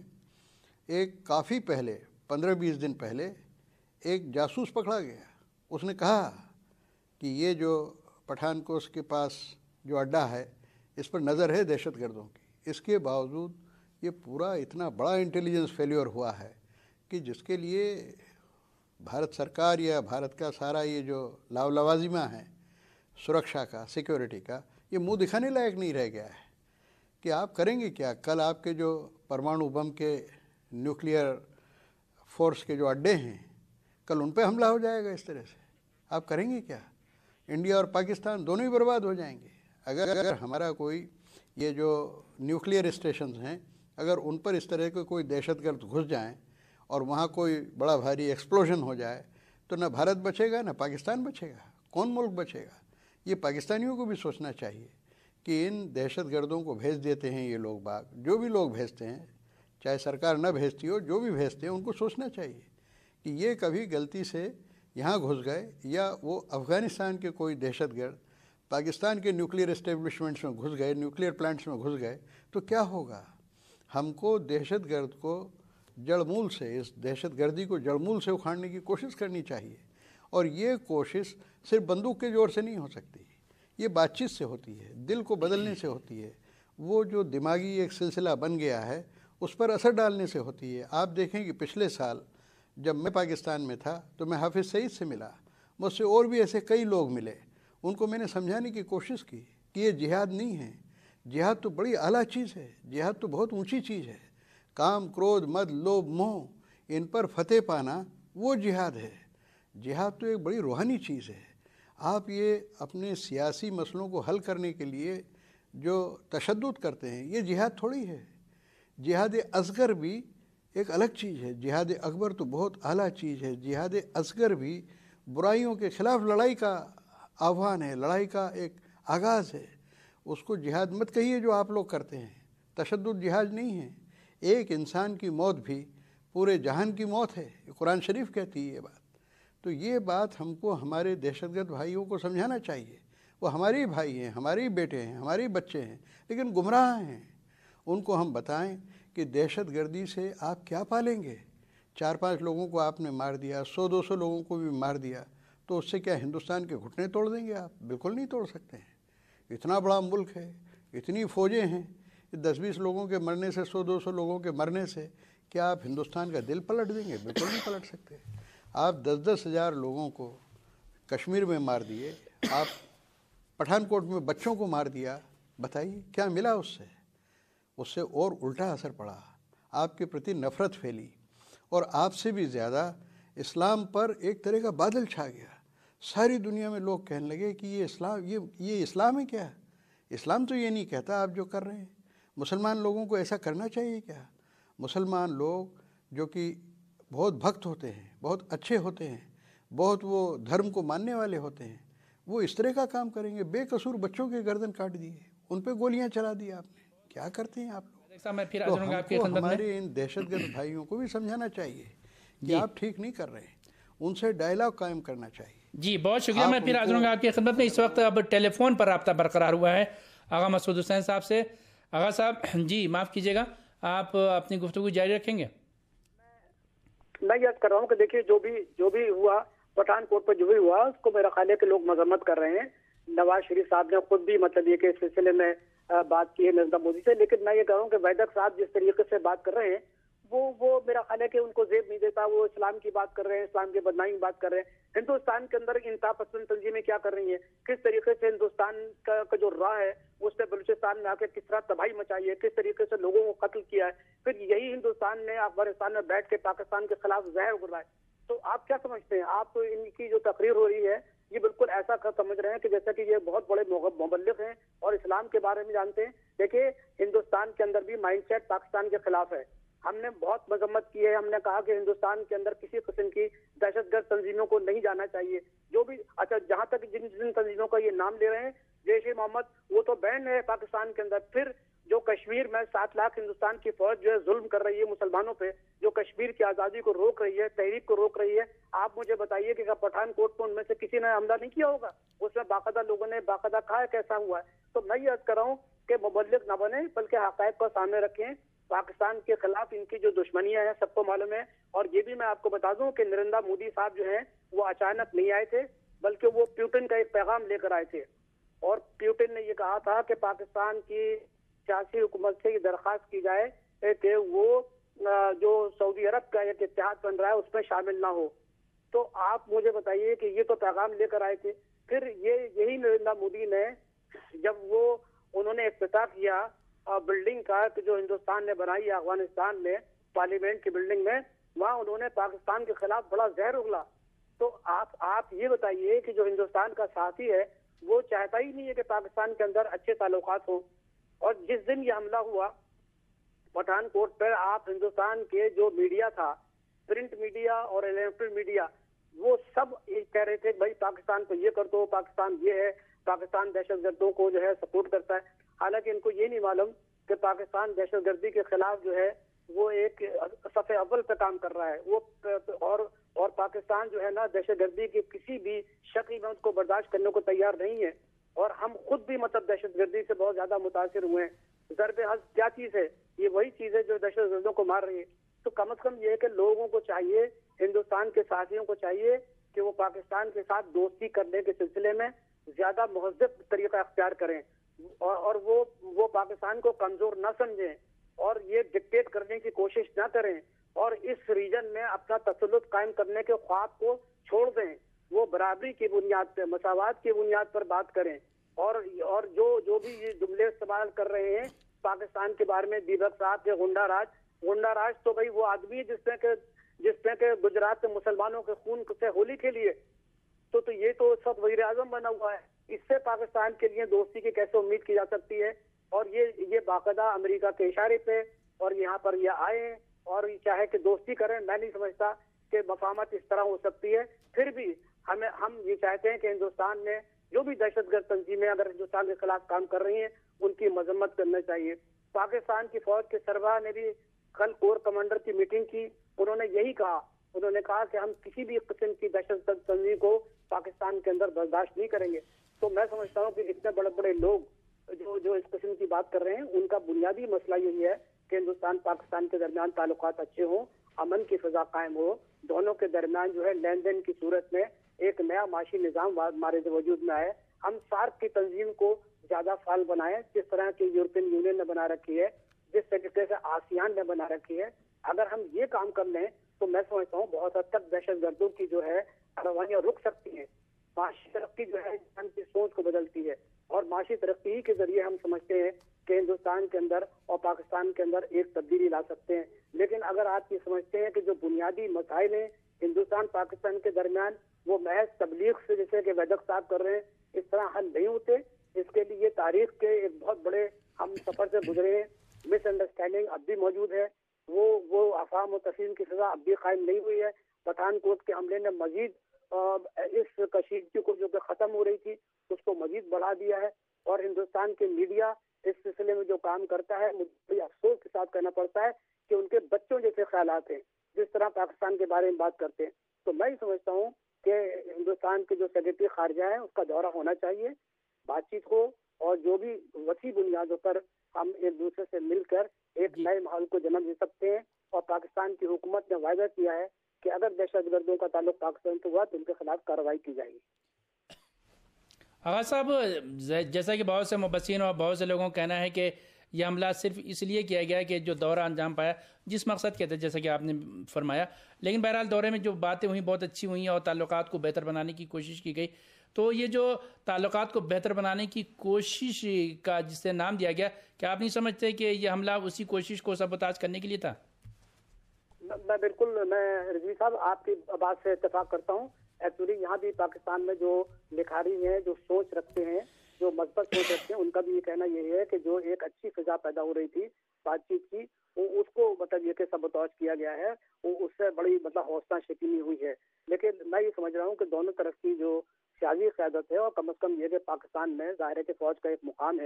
ایک کافی پہلے 15-20 دن پہلے ایک جاسوس پکڑا گیا، اس نے کہا کہ یہ جو پٹھان کوٹ کے پاس جو اڈہ ہے اس پر نظر ہے دہشت گردوں کی۔ اس کے باوجود یہ پورا اتنا بڑا انٹیلیجنس فیلیور ہوا ہے کہ جس کے لیے بھارت سرکار یا بھارت کا سارا یہ جو لوازمہ ہے سرکشا کا، سیکیورٹی کا، یہ منہ دکھانے لائق نہیں رہ گیا ہے کہ آپ کریں گے کیا۔ کل آپ کے جو پرمانو بم کے نیوکلیئر فورس کے جو اڈے ہیں، کل ان پہ حملہ ہو جائے گا اس طرح سے، آپ کریں گے کیا؟ انڈیا اور پاکستان دونوں ہی برباد ہو جائیں گے۔ اگر ہمارا کوئی یہ جو نیوکلیئر اسٹیشنز ہیں، اگر ان پر اس طرح کے کوئی دہشت گرد گھس جائیں اور وہاں کوئی بڑا بھاری ایکسپلوژن ہو جائے تو نہ بھارت بچے گا نہ پاکستان بچے گا، کون ملک بچے گا؟ یہ پاکستانیوں کو بھی سوچنا چاہیے کہ ان دہشت گردوں کو بھیج دیتے ہیں یہ لوگ باغ، جو بھی لوگ بھیجتے ہیں، چاہے سرکار نہ بھیجتی ہو، جو بھی بھیجتے ہیں ان کو سوچنا چاہیے کہ یہ کبھی غلطی سے یہاں گھس گئے یا وہ افغانستان کے کوئی دہشت گرد پاکستان کے نیوکلیئر اسٹیبلشمنٹس میں گھس گئے، نیوکلیئر پلانٹس میں گھس گئے تو کیا ہوگا؟ ہم کو دہشت گرد کو جڑ مول سے، اس دہشت گردی کو جڑ مول سے اکھاڑنے کی کوشش کرنی چاہیے، اور یہ کوشش صرف بندوق کے زور سے نہیں ہو سکتی، یہ بات چیت سے ہوتی ہے، دل کو بدلنے سے ہوتی ہے، وہ جو دماغی ایک سلسلہ بن گیا ہے اس پر اثر ڈالنے سے ہوتی ہے۔ آپ دیکھیں کہ پچھلے سال جب میں پاکستان میں تھا تو میں حافظ سعید سے ملا، مجھ سے اور بھی ایسے کئی لوگ ملے، ان کو میں نے سمجھانے کی کوشش کی کہ یہ جہاد نہیں ہے، جہاد تو بڑی اعلیٰ چیز ہے، جہاد تو بہت اونچی چیز ہے، کام، کرودھ، مد، لوبھ، موہ، ان پر فتح پانا وہ جہاد ہے۔ جہاد تو ایک بڑی روحانی چیز ہے۔ آپ یہ اپنے سیاسی مسئلوں کو حل کرنے کے لیے جو تشدد کرتے ہیں، یہ جہاد تھوڑی ہے۔ جہاد اصغر بھی ایک الگ چیز ہے، جہاد اکبر تو بہت اعلیٰ چیز ہے۔ جہاد اصغر بھی برائیوں کے خلاف لڑائی کا آہوان ہے، لڑائی کا ایک آغاز ہے، اس کو جہاد مت کہیے جو آپ لوگ کرتے ہیں۔ تشدد جہاد نہیں ہے، ایک انسان کی موت بھی پورے جہان کی موت ہے، قرآن شریف کہتی ہے یہ بات۔ تو یہ بات ہم کو ہمارے دہشت گرد بھائیوں کو سمجھانا چاہیے، وہ ہمارے بھائی ہیں، ہمارے بیٹے ہیں، ہمارے بچے ہیں، لیکن گمراہ ہیں۔ ان کو ہم بتائیں کہ دہشت گردی سے آپ کیا پالیں گے؟ 4-5 لوگوں کو آپ نے مار دیا، 100-200 لوگوں کو بھی مار دیا، تو اس سے کیا ہندوستان کے گھٹنے توڑ دیں گے آپ؟ بالکل نہیں توڑ سکتے ہیں۔ اتنا بڑا ملک ہے، اتنی فوجیں ہیں، 10-20 لوگوں کے مرنے سے، 100-200 لوگوں کے مرنے سے کیا آپ ہندوستان کا دل پلٹ دیں گے؟ بالکل نہیں پلٹ سکتے۔ آپ 10-10 ہزار لوگوں کو کشمیر میں مار دیے، آپ پٹھان کوٹ میں بچوں کو مار دیا، بتائیے کیا ملا اس سے؟ اس سے اور الٹا اثر پڑا، آپ کے پرتی نفرت پھیلی، اور آپ سے بھی زیادہ اسلام پر ایک طرح کا بادل چھا گیا۔ ساری دنیا میں لوگ کہنے لگے کہ یہ اسلام ہے کیا؟ اسلام تو یہ نہیں کہتا آپ جو کر رہے ہیں۔ مسلمان لوگوں کو ایسا کرنا چاہیے کیا؟ مسلمان لوگ جو کہ بہت بھکت ہوتے ہیں، بہت اچھے ہوتے ہیں، بہت وہ دھرم کو ماننے والے ہوتے ہیں، وہ اس طرح کا کام کریں گے؟ بے قصور بچوں کے گردن کاٹ دیے، ان پہ گولیاں چلا دی آپ نے، کیا کرتے ہیں آپ لوگ؟ تو ہم کو ہمارے ان دہشت گرد بھائیوں کو بھی سمجھانا چاہیے کہ آپ ٹھیک نہیں کر رہے ہیں، ان سے ڈائلاگ قائم کرنا چاہیے۔ جی بہت شکریہ، میں پھر حاضر ہوں گا آپ کی خدمت میں۔ اس وقت اب ٹیلی فون پر رابطہ برقرار ہوا ہے آغا مسعود حسین صاحب سے۔ آغا صاحب جی معاف کیجیے گا، آپ اپنی گفتگو جاری رکھیں گے؟ میں یاد کر رہا ہوں کہ دیکھیے جو بھی ہوا پٹھان کوٹ پر، جو بھی ہوا اس کو میرا خیال ہے کہ لوگ مذمت کر رہے ہیں۔ نواز شریف صاحب نے خود بھی مطلب یہ کہ اس سلسلے میں بات کی ہے نریندر مودی سے، لیکن میں یہ کہہ رہا ہوں کہ ویدک صاحب جس طریقے سے بات کر رہے ہیں وہ میرا خیال ہے کہ ان کو زیب نہیں دیتا۔ وہ اسلام کی بات کر رہے ہیں، اسلام کی بدنامی کی بات کر رہے ہیں۔ ہندوستان کے اندر انتہا پسند تنظیمیں کیا کر رہی ہیں، کس طریقے سے ہندوستان کا جو راہ ہے اس سے بلوچستان میں آ کے کس طرح تباہی مچائی ہے، کس طریقے سے لوگوں کو قتل کیا ہے، پھر یہی ہندوستان نے افغانستان میں بیٹھ کے پاکستان کے خلاف زہر اگلا ہے۔ تو آپ کیا سمجھتے ہیں؟ آپ تو ان کی جو تقریر ہو رہی ہے یہ بالکل ایسا سمجھ رہے ہیں کہ جیسا کہ یہ بہت بڑے مبلغ ہیں اور اسلام کے بارے میں جانتے ہیں۔ دیکھیے ہندوستان کے اندر بھی مائنڈ سیٹ پاکستان کے خلاف ہے۔ ہم نے بہت مذمت کی ہے، ہم نے کہا کہ ہندوستان کے اندر کسی قسم کی دہشت گرد تنظیموں کو نہیں جانا چاہیے۔ جو بھی جہاں تک جن تنظیموں کا یہ نام لے رہے ہیں، جیش محمد وہ تو بین ہے پاکستان کے اندر، پھر جو کشمیر میں 7 لاکھ ہندوستان کی فوج جو ہے ظلم کر رہی ہے مسلمانوں پہ، جو کشمیر کی آزادی کو روک رہی ہے، تحریک کو روک رہی ہے، آپ مجھے بتائیے کہ پٹھان کوٹ میں ان میں سے کسی نے حملہ نہیں کیا ہوگا؟ اس میں باقاعدہ لوگوں نے باقاعدہ کہا ہے کیسا ہوا ہے. تو میں یہ عرض کر رہا ہوں کہ مبلغ نہ بنے بلکہ حقائق کو سامنے رکھیں. پاکستان کے خلاف ان کی جو دشمنیاں ہیں سب کو معلوم ہے. اور یہ بھی میں آپ کو بتا دوں کہ نریندر مودی صاحب جو ہیں وہ اچانک نہیں آئے تھے، بلکہ وہ پیوٹن کا ایک پیغام لے کر آئے تھے. اور پیوٹن نے یہ کہا تھا کہ پاکستان کی سیاسی حکومت سے یہ درخواست کی جائے کہ وہ جو سعودی عرب کا ایک اتحاد بن رہا ہے اس میں شامل نہ ہو. تو آپ مجھے بتائیے کہ یہ تو پیغام لے کر آئے تھے. پھر یہی نریندر مودی نے جب انہوں نے افتتاح کیا بلڈنگ کا جو ہندوستان نے بنائی ہے افغانستان میں پارلیمنٹ کی بلڈنگ میں، وہاں انہوں نے پاکستان کے خلاف بڑا زہر اگلا. تو آپ یہ بتائیے کہ جو ہندوستان کا ساتھی ہے وہ چاہتا ہی نہیں ہے کہ پاکستان کے اندر اچھے تعلقات ہوں. اور جس دن یہ حملہ ہوا پٹھان کوٹ پر، آپ ہندوستان کے جو میڈیا تھا، پرنٹ میڈیا اور الیکٹرانک میڈیا، وہ سب کہہ رہے تھے بھائی پاکستان کو یہ کر دو، پاکستان یہ ہے، پاکستان دہشت گردوں کو جو ہے سپورٹ کرتا ہے. حالانکہ ان کو یہ نہیں معلوم کہ پاکستان دہشت گردی کے خلاف جو ہے وہ ایک صف اول پہ کام کر رہا ہے. وہ اور پاکستان جو ہے نا دہشت گردی کی کسی بھی شکل میں اس کو برداشت کرنے کو تیار نہیں ہے. اور ہم خود بھی دہشت گردی سے بہت زیادہ متاثر ہوئے ہیں. ضرب حضب کیا چیز ہے؟ یہ وہی چیز ہے جو دہشت گردوں کو مار رہی ہے. تو کم از کم یہ ہے کہ لوگوں کو چاہیے، ہندوستان کے ساتھیوں کو چاہیے کہ وہ پاکستان کے ساتھ دوستی کرنے کے سلسلے میں زیادہ مہذب طریقہ اختیار کریں اور وہ پاکستان کو کمزور نہ سمجھیں اور یہ ڈکٹیٹ کرنے کی کوشش نہ کریں اور اس ریجن میں اپنا تسلط قائم کرنے کے خواب کو چھوڑ دیں. وہ برابری کی بنیاد پہ، مساوات کی بنیاد پر بات کریں. اور جو بھی یہ جملے استعمال کر رہے ہیں پاکستان کے بارے میں، دیپک صاحب کے گنڈا راج تو بھائی وہ آدمی ہے جس نے کہ گجرات کے مسلمانوں کے خون سے ہولی کھیلی ہے. تو یہ تو سب وزیر اعظم بنا ہوا ہے. اس سے پاکستان کے لیے دوستی کی کیسے امید کی جا سکتی ہے؟ اور یہ باقاعدہ امریکہ کے اشارے پہ اور یہاں پر یہ آئے ہیں اور چاہے کہ دوستی کریں. میں نہیں سمجھتا کہ مفاہمت اس طرح ہو سکتی ہے. پھر بھی ہم یہ چاہتے ہیں کہ ہندوستان میں جو بھی دہشت گرد تنظیمیں اگر ہندوستان کے خلاف کام کر رہی ہیں ان کی مذمت کرنا چاہیے. پاکستان کی فوج کے سربراہ نے بھی کل کور کمانڈر کی میٹنگ کی. انہوں نے یہی کہا، انہوں نے کہا کہ ہم کسی بھی قسم کی دہشت گرد تنظیم کو پاکستان کے اندر برداشت نہیں کریں گے. تو میں سمجھتا ہوں کہ اتنے بڑے بڑے لوگ جو اس قسم کی بات کر رہے ہیں ان کا بنیادی مسئلہ یہی ہے کہ ہندوستان پاکستان کے درمیان تعلقات اچھے ہوں، امن کی فضا قائم ہو، دونوں کے درمیان جو ہے لین دین کی صورت میں ایک نیا معاشی نظام ہمارے وجود میں آئے. ہم سارک کی تنظیم کو زیادہ فعال بنائیں جس طرح کی یورپین یونین نے بنا رکھی ہے، جس طریقے سے آسیان نے بنا رکھی ہے. اگر ہم یہ کام کر لیں تو میں سمجھتا ہوں بہت حد تک دہشت گردوں کی جو ہے روانیاں رک سکتی ہیں. معاشی ترقی جو ہے انسان کی سوچ کو بدلتی ہے اور معاشی ترقی کے ذریعے ہم سمجھتے ہیں کہ ہندوستان کے اندر اور پاکستان کے اندر ایک تبدیلی لا سکتے ہیں. لیکن اگر آپ یہ سمجھتے ہیں کہ جو بنیادی مسائل ہیں ہندوستان پاکستان کے درمیان وہ محض تبلیغ سے جیسے کہ ویدک صاحب کر رہے ہیں اس طرح حل نہیں ہوتے. اس کے لیے تاریخ کے ایک بہت بڑے ہم سفر سے گزرے ہیں. مس انڈرسٹینڈنگ اب بھی موجود ہے، وہ افہام و تفہیم کی سزا اب بھی قائم نہیں ہوئی ہے. پٹھان کوٹ کے حملے نے مزید اس کشیدگی کو جو کہ ختم ہو رہی تھی اس کو مزید بڑھا دیا ہے. اور ہندوستان کے میڈیا اس سلسلے میں جو کام کرتا ہے مجھے بڑی افسوس کے ساتھ کہنا پڑتا ہے کہ ان کے بچوں جیسے خیالات ہیں جس طرح پاکستان کے بارے میں بات کرتے ہیں. تو میں سمجھتا ہوں کہ ہندوستان کے جو سیکرٹری خارجہ ہے اس کا دورہ ہونا چاہیے، بات چیت ہو اور جو بھی وسیع بنیادوں پر ہم ایک دوسرے سے مل کر ایک نئے ماحول کو جنم دے سکتے ہیں. اور پاکستان کی حکومت نے وعدہ کیا ہے کہ اگر دہشت گردوں کا تعلق پاکستان سے ہوا تو ان کے خلاف کارروائی کی جائے گی. آغا صاحب، جیسا کہ بہت سے مبصرین اور بہت سے لوگوں کا کہنا ہے کہ یہ حملہ صرف اس لیے کیا گیا کہ جو دورہ انجام پایا جس مقصد کے تحت جیسا کہ آپ نے فرمایا، لیکن بہرحال دورے میں جو باتیں ہوئیں بہت اچھی ہوئیں اور تعلقات کو بہتر بنانے کی کوشش کی گئی. تو یہ جو تعلقات کو بہتر بنانے کی کوشش کا جس سے نام دیا گیا، کیا آپ نہیں سمجھتے کہ یہ حملہ اسی کوشش کو سبوتاژ کرنے کے لیے تھا؟ میں بالکل رضوی صاحب آپ کی بات سے اتفاق کرتا ہوں. ایکچولی یہاں بھی پاکستان میں جو لکھاری ہیں، جو سوچ رکھتے ہیں، جو مثبت سوچ رکھتے ہیں، ان کا بھی یہ کہنا یہ ہے کہ جو ایک اچھی فضا پیدا ہو رہی تھی بات چیت کی اس کو یہ کہ سبوتاژ کیا گیا ہے، اس سے بڑی حوصلہ شکنی ہوئی ہے. لیکن میں یہ سمجھ رہا ہوں کہ دونوں طرف کی جو سیاسی قیادت ہے اور کم از کم یہ کہ پاکستان میں ظاہر ہے کہ فوج کا ایک مقام ہے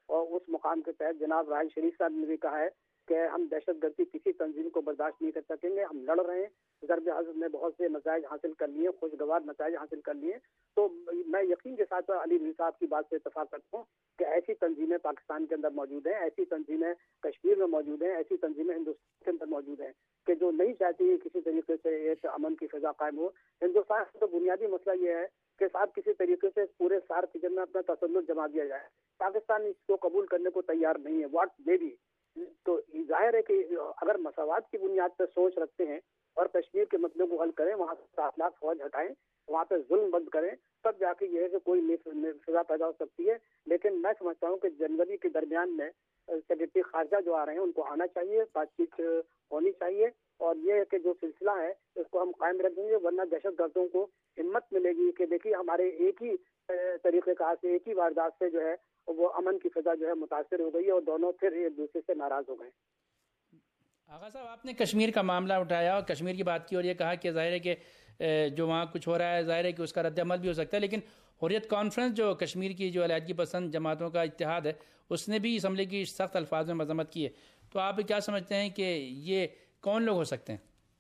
اور اس مقام کے تحت جناب راحیل شریف صاحب نے بھی کہا ہے کہ ہم دہشت گردی کسی تنظیم کو برداشت نہیں کر سکیں گے. ہم لڑ رہے ہیں. ضرب حضرت نے بہت سے نتائج حاصل کر لیے, خوشگوار نتائج حاصل کر لیے. تو میں یقین کے ساتھ علی رضا صاحب کی بات سے اتفاق کرتا ہوں کہ ایسی تنظیمیں پاکستان کے اندر موجود ہیں, ایسی تنظیمیں کشمیر میں موجود ہیں, ایسی تنظیمیں ہندوستان کے اندر موجود ہیں کہ جو نہیں چاہتی کسی طریقے سے ایک امن کی فضا قائم ہو. ہندوستان کا تو بنیادی مسئلہ یہ ہے کہ صاحب کسی طریقے سے پورے سار کچن میں اپنا تسلط جما دیا جائے. پاکستان اس کو قبول کرنے کو تیار نہیں ہے. What may be. تو ظاہر ہے کہ اگر مساوات کی بنیاد پر سوچ رکھتے ہیں اور کشمیر کے مسئلے کو حل کریں, وہاں سے 7 لاکھ فوج ہٹائیں, وہاں پہ ظلم بند کریں, تب جا کے یہ ہے کہ کوئی فضا پیدا ہو سکتی ہے. لیکن میں سمجھتا ہوں کہ جنوری کے درمیان میں سیکرٹری خارجہ جو آ رہے ہیں ان کو آنا چاہیے, بات چیت ہونی چاہیے, اور یہ ہے کہ جو سلسلہ ہے اس کو ہم قائم رکھیں گے. ورنہ دہشت گردوں کو ہمت ملے گی کہ دیکھیے ہمارے ایک ہی طریقہ کار سے, ایک ہی واردات سے جو ہے وہ امن کی فضا جو ہے متاثر ہو گئی ہے, اور دونوں پھر ایک دوسرے سے ناراض ہو گئے. آغا صاحب, آپ نے کشمیر کا معاملہ اٹھایا اور کشمیر کی بات کی, اور یہ کہا کہ ظاہر ہے کہ جو وہاں کچھ ہو رہا ہے ظاہر ہے کہ اس کا رد عمل بھی ہو سکتا ہے, لیکن حریت کانفرنس جو کشمیر کی جو علیحدگی پسند جماعتوں کا اتحاد ہے اس نے بھی اسمبلی کی سخت الفاظ میں مذمت کی ہے. تو آپ کیا سمجھتے ہیں کہ یہ کون لوگ ہو سکتے ہیں؟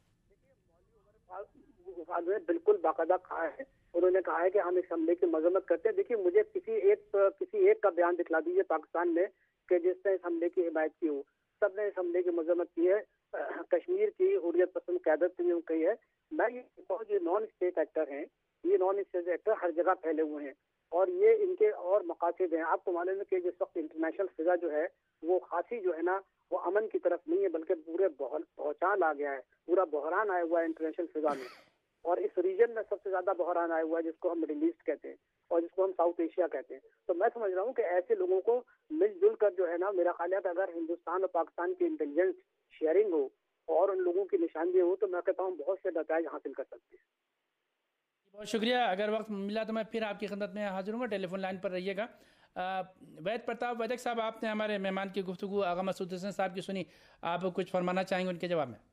بالکل باقاعدہ کہا ہے, انہوں نے کہا ہے کہ ہم اس حملے کی مذمت کرتے ہیں. دیکھیے مجھے کسی ایک کا بیان دکھلا دیجیے پاکستان میں کہ جس نے اس حملے کی حمایت کی ہو. سب نے اس حملے کی مذمت کی ہے. کشمیر کی حریت پسند قیادت نے کہی ہے. میں یہ کہتا ہوں جو نان اسٹیٹ ایکٹر ہیں, یہ نان اسٹیٹ ایکٹر ہر جگہ پھیلے ہوئے ہیں, اور یہ ان کے اور مقاصد ہیں. آپ کو معلوم ہے کہ جس وقت انٹرنیشنل فضا جو ہے وہ خاصی جو ہے نا وہ امن کی طرف نہیں ہے, بلکہ پورے بہچان آ گیا ہے, پورا بحران آیا ہوا ہے انٹرنیشنل فضا میں. اور اس ریجن میں سب سے زیادہ بحران آیا ہوا ہے جس کو ہم مڈل ایسٹ کہتے ہیں اور جس کو ہم ساؤتھ ایشیا کہتے ہیں. تو میں سمجھ رہا ہوں کہ ایسے لوگوں کو مل جل کر جو ہے نا, میرا خیال ہے کہ اگر ہندوستان اور پاکستان کی انٹیلیجنس شیئرنگ ہو اور ان لوگوں کی نشاندہی ہو تو میں کہتا ہوں بہت سے نتائج حاصل کر سکتے ہیں. بہت شکریہ. اگر وقت ملا تو میں پھر آپ کی خدمت میں حاضر ہوں گا. ٹیلی فون لائن پر رہیے گا. وید پرتاپ ویدک صاحب, آپ نے ہمارے مہمان کی گفتگو آغا مسعود حسن صاحب کی سنی, آپ کچھ فرمانا چاہیں گے ان کے جواب میں؟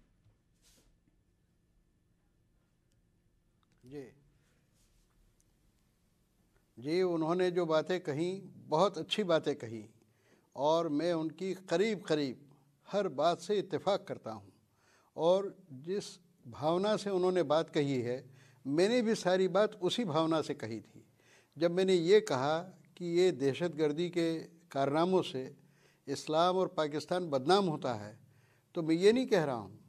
جی انہوں نے جو باتیں کہیں بہت اچھی باتیں کہیں, اور میں ان کی قریب ہر بات سے اتفاق کرتا ہوں. اور جس بھاونا سے انہوں نے بات کہی ہے میں نے بھی ساری بات اسی بھاونا سے کہی تھی. جب میں نے یہ کہا کہ یہ دہشت گردی کے کارناموں سے اسلام اور پاکستان بدنام ہوتا ہے, تو میں یہ نہیں کہہ رہا ہوں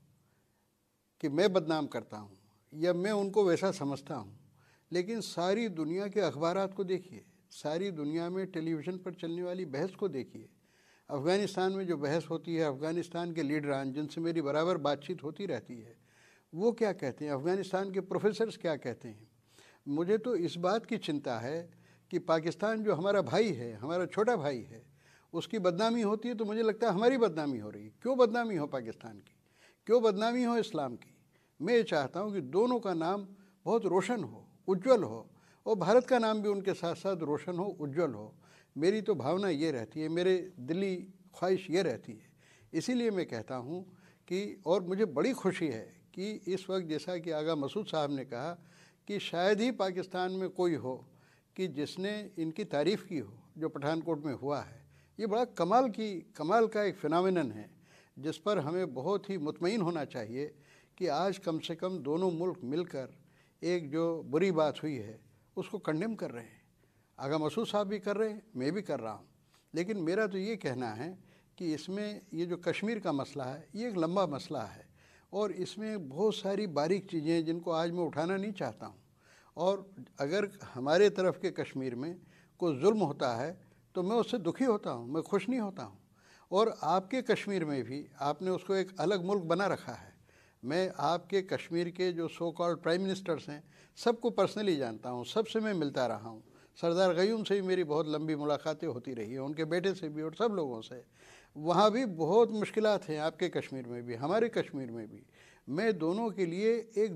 کہ میں بدنام کرتا ہوں یا میں ان کو ویسا سمجھتا ہوں, لیکن ساری دنیا کے اخبارات کو دیکھیے, ساری دنیا میں ٹیلی ویژن پر چلنے والی بحث کو دیکھیے. افغانستان میں جو بحث ہوتی ہے, افغانستان کے لیڈران جن سے میری برابر بات چیت ہوتی رہتی ہے, وہ کیا کہتے ہیں, افغانستان کے پروفیسرز کیا کہتے ہیں. مجھے تو اس بات کی چنتا ہے کہ پاکستان جو ہمارا بھائی ہے, ہمارا چھوٹا بھائی ہے, اس کی بدنامی ہوتی ہے تو مجھے لگتا ہے ہماری بدنامی ہو رہی ہے. کیوں بدنامی ہو پاکستان کی, کیوں بدنامی ہو اسلام کی؟ میں یہ چاہتا ہوں کہ دونوں کا نام بہت روشن ہو, اجول ہو, اور بھارت کا نام بھی ان کے ساتھ ساتھ روشن ہو, اجول ہو. میری تو بھاونا یہ رہتی ہے, میرے دلی خواہش یہ رہتی ہے. اسی لیے میں کہتا ہوں کہ, اور مجھے بڑی خوشی ہے کہ اس وقت جیسا کہ آغا مسعود صاحب نے کہا کہ شاید ہی پاکستان میں کوئی ہو کہ جس نے ان کی تعریف کی ہو جو پٹھان کوٹ میں ہوا ہے. یہ بڑا کمال کا ایک فنامنن ہے جس پر ہمیں بہت ہی مطمئن ہونا چاہیے کہ آج کم سے کم دونوں ملک مل کر ایک جو بری بات ہوئی ہے اس کو کنڈیم کر رہے ہیں. آغا مسعود صاحب بھی کر رہے ہیں, میں بھی کر رہا ہوں. لیکن میرا تو یہ کہنا ہے کہ اس میں یہ جو کشمیر کا مسئلہ ہے یہ ایک لمبا مسئلہ ہے, اور اس میں بہت ساری باریک چیزیں ہیں جن کو آج میں اٹھانا نہیں چاہتا ہوں. اور اگر ہمارے طرف کے کشمیر میں کوئی ظلم ہوتا ہے تو میں اس سے دکھی ہوتا ہوں, میں خوش نہیں ہوتا ہوں. اور آپ کے کشمیر میں بھی آپ نے اس کو ایک الگ ملک بنا رکھا ہے. میں آپ کے کشمیر کے جو سو کالڈ پرائم منسٹرز ہیں سب کو پرسنلی جانتا ہوں, سب سے میں ملتا رہا ہوں. سردار غیوم سے بھی میری بہت لمبی ملاقاتیں ہوتی رہی ہیں, ان کے بیٹے سے بھی, اور سب لوگوں سے. وہاں بھی بہت مشکلات ہیں, آپ کے کشمیر میں بھی, ہمارے کشمیر میں بھی. میں دونوں کے لیے ایک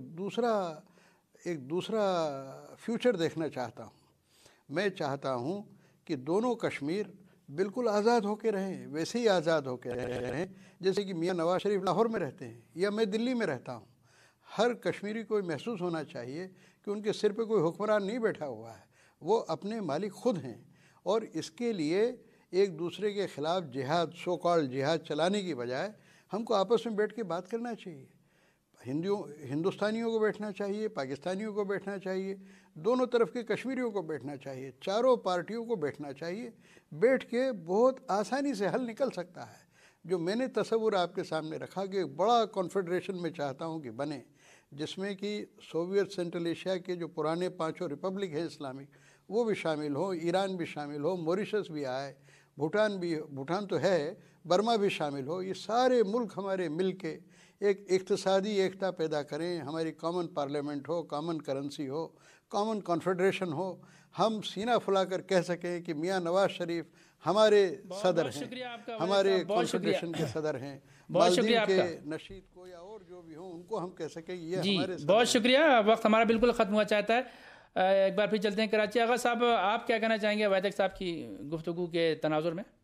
دوسرا فیوچر دیکھنا چاہتا ہوں. میں چاہتا ہوں کہ دونوں کشمیر بالکل آزاد ہو کے رہیں, ویسے ہی آزاد ہو کے رہیں جیسے کہ میاں نواز شریف لاہور میں رہتے ہیں یا میں دلی میں رہتا ہوں. ہر کشمیری کو محسوس ہونا چاہیے کہ ان کے سر پہ کوئی حکمران نہیں بیٹھا ہوا ہے, وہ اپنے مالک خود ہیں. اور اس کے لیے ایک دوسرے کے خلاف جہاد سو کال جہاد چلانے کی بجائے ہم کو آپس میں بیٹھ کے بات کرنا چاہیے. ہندوستانیوں کو بیٹھنا چاہیے, پاکستانیوں کو بیٹھنا چاہیے, دونوں طرف کے کشمیریوں کو بیٹھنا چاہیے, چاروں پارٹیوں کو بیٹھنا چاہیے. بیٹھ کے بہت آسانی سے حل نکل سکتا ہے. جو میں نے تصور آپ کے سامنے رکھا کہ بڑا کنفیڈریشن میں چاہتا ہوں کہ بنے, جس میں کہ سوویت سینٹرل ایشیا کے جو پرانے 5 ریپبلک ہیں اسلامک وہ بھی شامل ہوں, ایران بھی شامل ہو, موریشس بھی آئے, بھوٹان تو ہے, برما بھی شامل ہو. یہ سارے ملک ہمارے مل کے ایک اقتصادی ایکتا پیدا کریں. ہماری کامن پارلیمنٹ ہو, کامن کرنسی ہو, کامن کنفیڈریشن ہو. ہم سینہ پھلا کر کہہ سکیں کہ میاں نواز شریف ہمارے صدر ہیں, ہمارے کنفیڈریشن کے صدر ہیں. مالدیو کے نشید کو یا اور جو بھی ہوں ان کو ہم کہہ سکیں یہ ہمارے صدر. بہت شکریہ. وقت ہمارا بالکل ختم ہوا چاہتا ہے. ایک بار پھر چلتے ہیں کراچی. آغا صاحب آپ کیا کہنا چاہیں گے ویدک صاحب کی گفتگو کے تناظر میں؟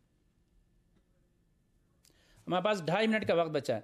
ہمارے پاس 2.5 منٹ کا وقت بچا ہے.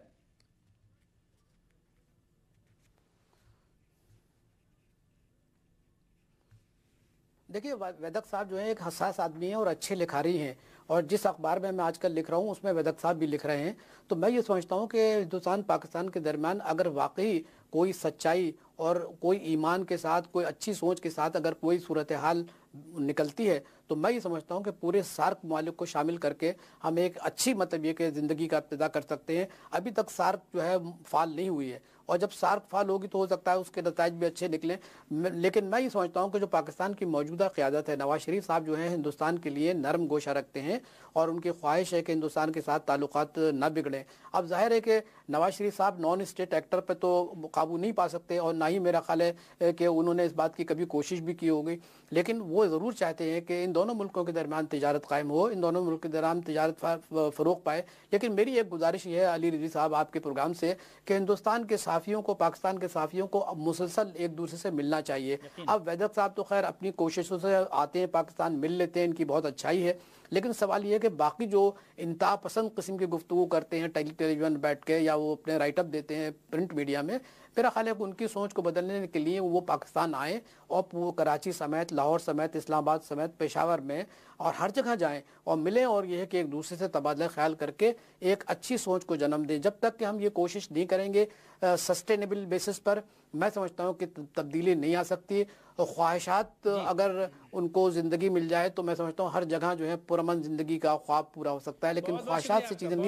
دیکھیے ویدک صاحب جو ہیں ایک حساس آدمی ہیں اور اچھے لکھاری ہیں, اور جس اخبار میں آج کل لکھ رہا ہوں اس میں ویدک صاحب بھی لکھ رہے ہیں. تو میں یہ سمجھتا ہوں کہ ہندوستان پاکستان کے درمیان اگر واقعی کوئی سچائی اور کوئی ایمان کے ساتھ, کوئی اچھی سوچ کے ساتھ اگر کوئی صورتحال نکلتی ہے تو میں یہ سمجھتا ہوں کہ پورے سارک ممالک کو شامل کر کے ہم ایک اچھی یہ کہ زندگی کا ابتدا کر سکتے ہیں. ابھی تک سارک جو ہے فعال نہیں ہوئی ہے, اور جب سارک فعال ہوگی تو ہو سکتا ہے اس کے نتائج بھی اچھے نکلیں. لیکن میں یہ سمجھتا ہوں کہ جو پاکستان کی موجودہ قیادت ہے, نواز شریف صاحب جو ہیں ہندوستان کے لیے نرم گوشہ رکھتے ہیں اور ان کی خواہش ہے کہ ہندوستان کے ساتھ تعلقات نہ بگڑیں. اب ظاہر ہے کہ نواز شریف صاحب نان اسٹیٹ ایکٹر پہ تو قابو نہیں پا سکتے, اور نہ ہی میرا خیال ہے کہ انہوں نے اس بات کی کبھی کوشش بھی کی ہوگی. لیکن وہ ضرور چاہتے ہیں کہ ان دونوں ملکوں کے درمیان تجارت قائم ہو, ان دونوں ملکوں کے درمیان تجارت فروغ پائے. لیکن میری ایک گزارش یہ ہے علی رضوی صاحب آپ کے پروگرام سے کہ ہندوستان کے صحافیوں کو, پاکستان کے صحافیوں کو اب مسلسل ایک دوسرے سے ملنا چاہیے. اب ویدک صاحب تو خیر اپنی کوششوں سے آتے ہیں پاکستان, مل لیتے ہیں, ان کی بہت اچھائی ہے. لیکن سوال یہ ہے کہ باقی جو انتہا پسند قسم کی گفتگو کرتے ہیں ٹیلی ویژن بیٹھ کے, یا وہ اپنے رائٹ اپ دیتے ہیں پرنٹ میڈیا میں, میرا خیال ہے کہ ان کی سوچ کو بدلنے کے لیے وہ پاکستان آئیں اور وہ کراچی سمیت, لاہور سمیت, اسلام آباد سمیت, پشاور میں اور ہر جگہ جائیں اور ملیں, اور یہ ہے کہ ایک دوسرے سے تبادلہ خیال کر کے ایک اچھی سوچ کو جنم دیں. جب تک کہ ہم یہ کوشش نہیں کریں گے سسٹینیبل بیسس پر, میں سمجھتا ہوں کہ تبدیلی نہیں آ سکتی. خواہشات اگر ان کو زندگی مل جائے تو میں سمجھتا ہوں ہر جگہ جو ہے پرامن زندگی کا خواب پورا ہو سکتا ہے. لیکن خواہشات سے چیزیں نہیں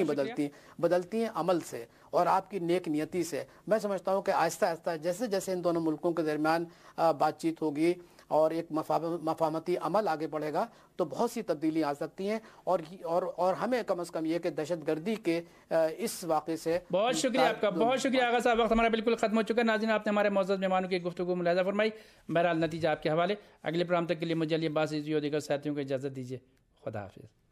بدلتی ہیں عمل سے اور آپ کی نیک نیتی سے. میں سمجھتا ہوں کہ آہستہ آہستہ جیسے جیسے ان دونوں ملکوں کے درمیان بات چیت ہوگی اور ایک مفاہمتی عمل آگے بڑھے گا تو بہت سی تبدیلی آ سکتی ہیں. اور ہمیں کم از کم یہ کہ دہشت گردی کے اس واقعے سے بہت شکریہ آپ کا, بہت شکریہ آغا صاحب. وقت ہمارا بالکل ختم ہو چکا ہے. ناظرین آپ نے ہمارے معزز مہمانوں کی گفتگو ملاحظہ فرمائی. بہرحال نتیجہ آپ کے حوالے. اگلے پروگرام تک کے لیے مجھے بات اور دیگر ساتھیوں کو اجازت دیجیے. خدا حافظ.